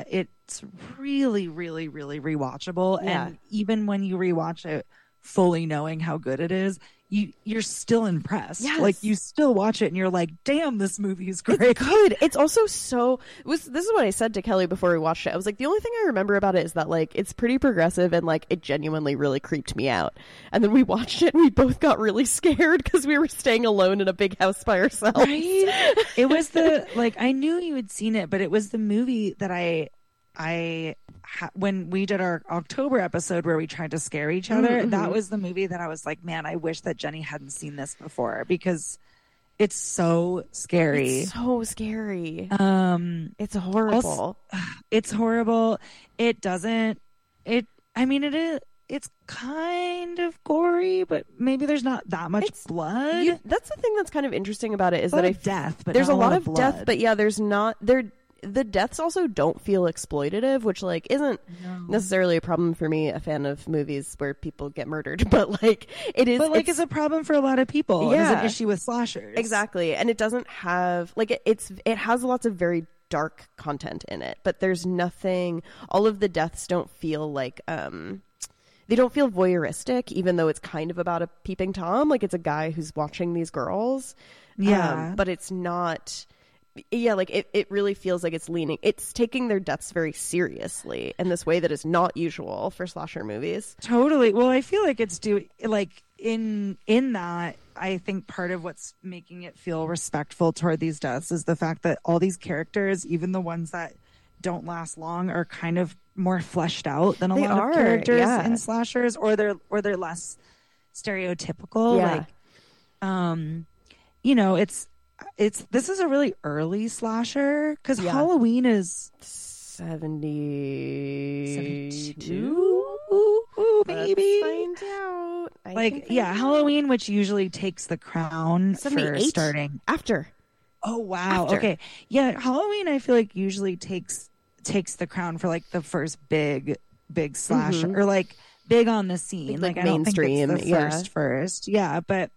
it's really, really, really rewatchable. Yeah. And even when you rewatch it fully knowing how good it is, you, you're still impressed. Yes. Like, you still watch it and you're like, damn, this movie is great. It's good. It's also so, it was, this is what I said to Kelly before we watched it. I was like, the only thing I remember about it is that, like, it's pretty progressive and, like, it genuinely really creeped me out. And then we watched it and we both got really scared because we were staying alone in a big house by ourselves. Right? It was the, like, I knew you had seen it, but it was the movie that I, I, ha- when we did our October episode where we tried to scare each other, Mm-hmm. that was the movie that I was like, man, I wish that Jenny hadn't seen this before because it's so scary. It's so scary. Um, It's horrible. also- it's horrible. It doesn't, it, I mean, it is, it's kind of gory, but maybe there's not that much It's- blood. You, that's the thing that's kind of interesting about it is a lot that I of death, but there's not a lot lot of blood. death, but yeah, there's not there. The deaths also don't feel exploitative, which like isn't No. necessarily a problem for me. A fan of movies where people get murdered, but like it is. But like, it's, it's a problem for a lot of people. Yeah, it's Yeah. an issue with slashers. exactly, and it doesn't have like it, it's it has lots of very dark content in it, but there's nothing. All of the deaths don't feel like um. They don't feel voyeuristic, even though it's kind of about a peeping Tom. Like it's a guy who's watching these girls. Yeah. Um, but it's not. Yeah, like it, it really feels like it's leaning. It's taking their deaths very seriously in this way that is not usual for slasher movies. Totally. Well, I feel like it's do like in in that I think part of what's making it feel respectful toward these deaths is the fact that all these characters, even the ones that don't last long, are kind of more fleshed out than a They lot are, of characters yeah. in slashers, or they're or they're less stereotypical. Yeah. Like, um, you know, it's it's this is a really early slasher because Yeah. Halloween is seventy-two? seventy-two, maybe. Let's find out. I Like, think I yeah, know. Halloween, which usually takes the crown for seventy-eight? starting. After. Oh wow. After. Okay. Yeah, Halloween I feel like usually takes takes the crown for like the first big big slasher or like big on the scene. Mm-hmm. Like, Like, I don't think mainstream, it's the yeah. first first. Yeah, but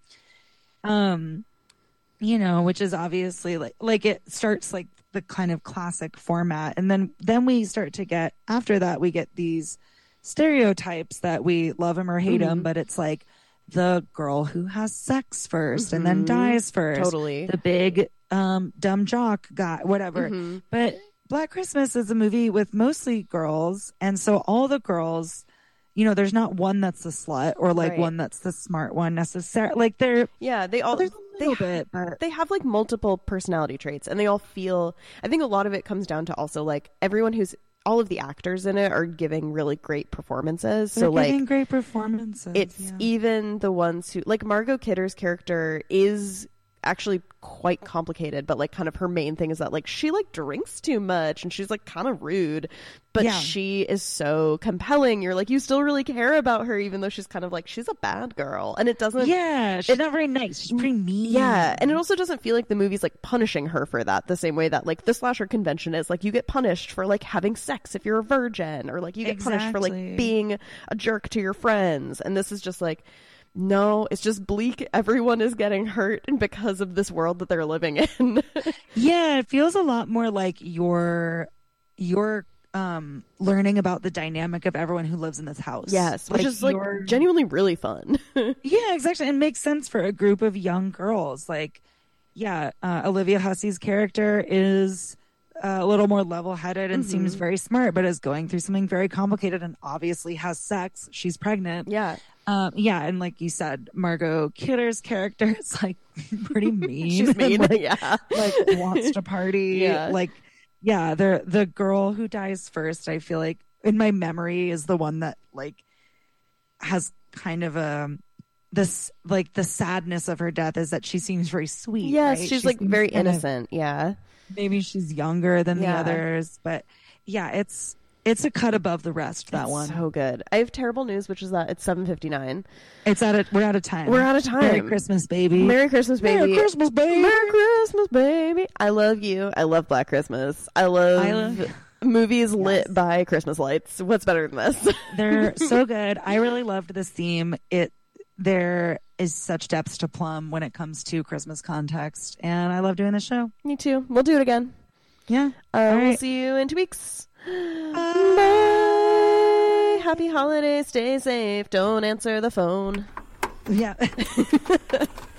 um you know, which is obviously like like it starts like the kind of classic format, and then then we start to get after that we get these stereotypes that we love them or hate them, Mhm. but it's like the girl who has sex 1st and then Mhm. dies first. Totally. The big um dumb jock guy, whatever. Mhm. But Black Christmas is a movie with mostly girls, and so all the girls, you know, there's not one that's a slut or like Right. one that's the smart one necessarily. Like they're Yeah, they all there's a they little bit, but they have like multiple personality traits, and they all feel. I think a lot of it comes down to also like everyone who's all of the actors in it are giving really great performances. they're So like giving great performances. it's yeah. even the ones who like Margot Kidder's character is actually quite complicated, but like kind of her main thing is that like she like drinks too much and she's like kind of rude, but Yeah. she is so compelling. You're like, you still really care about her, even though she's kind of like she's a bad girl, and it doesn't. yeah, she's not very nice. She's pretty mean. Yeah, and it also doesn't feel like the movie's like punishing her for that the same way that like the slasher convention is like you get punished for like having sex if you're a virgin, or like you get punished for Exactly. like being a jerk to your friends, and this is just like no, it's just bleak. Everyone is getting hurt because of this world that they're living in. Yeah, it feels a lot more like you're you're um learning about the dynamic of everyone who lives in this house. Yes, which is like you're- genuinely really fun. Yeah, exactly. It makes sense for a group of young girls. Like, yeah, uh, Olivia Hussey's character is uh, a little more level-headed and seems very smart, but is going through something very complicated and obviously has sex. She's pregnant. Yeah. Um, yeah, and like you said, Margot Kidder's character is like pretty mean. She's and, mean. like, Yeah. like wants to party. Yeah. Like, yeah, the the girl who dies first, I feel like in my memory is the one that like has kind of a this like the sadness of her death is that she seems very sweet. Yes, right? she's She like seems very kind of- innocent. Yeah. maybe she's younger than Yeah. the others, but yeah, it's it's a cut above the rest. That It's one. so good. I have terrible news, which is that it's seven fifty-nine. It's out of we're out of time. We're out of time. Merry Christmas, baby. Merry Christmas, baby. Merry Christmas, baby. Merry Christmas, baby. I love you. I love Black Christmas. I love, I love- movies lit by Christmas lights. What's better than this? They're so good. I really loved this theme. It there is such depths to plumb when it comes to Christmas context, and I love doing this show. Me too. We'll do it again. Yeah. Uh, All we'll right. see you in two weeks. Bye. Happy holidays. Stay safe. Don't answer the phone. Yeah.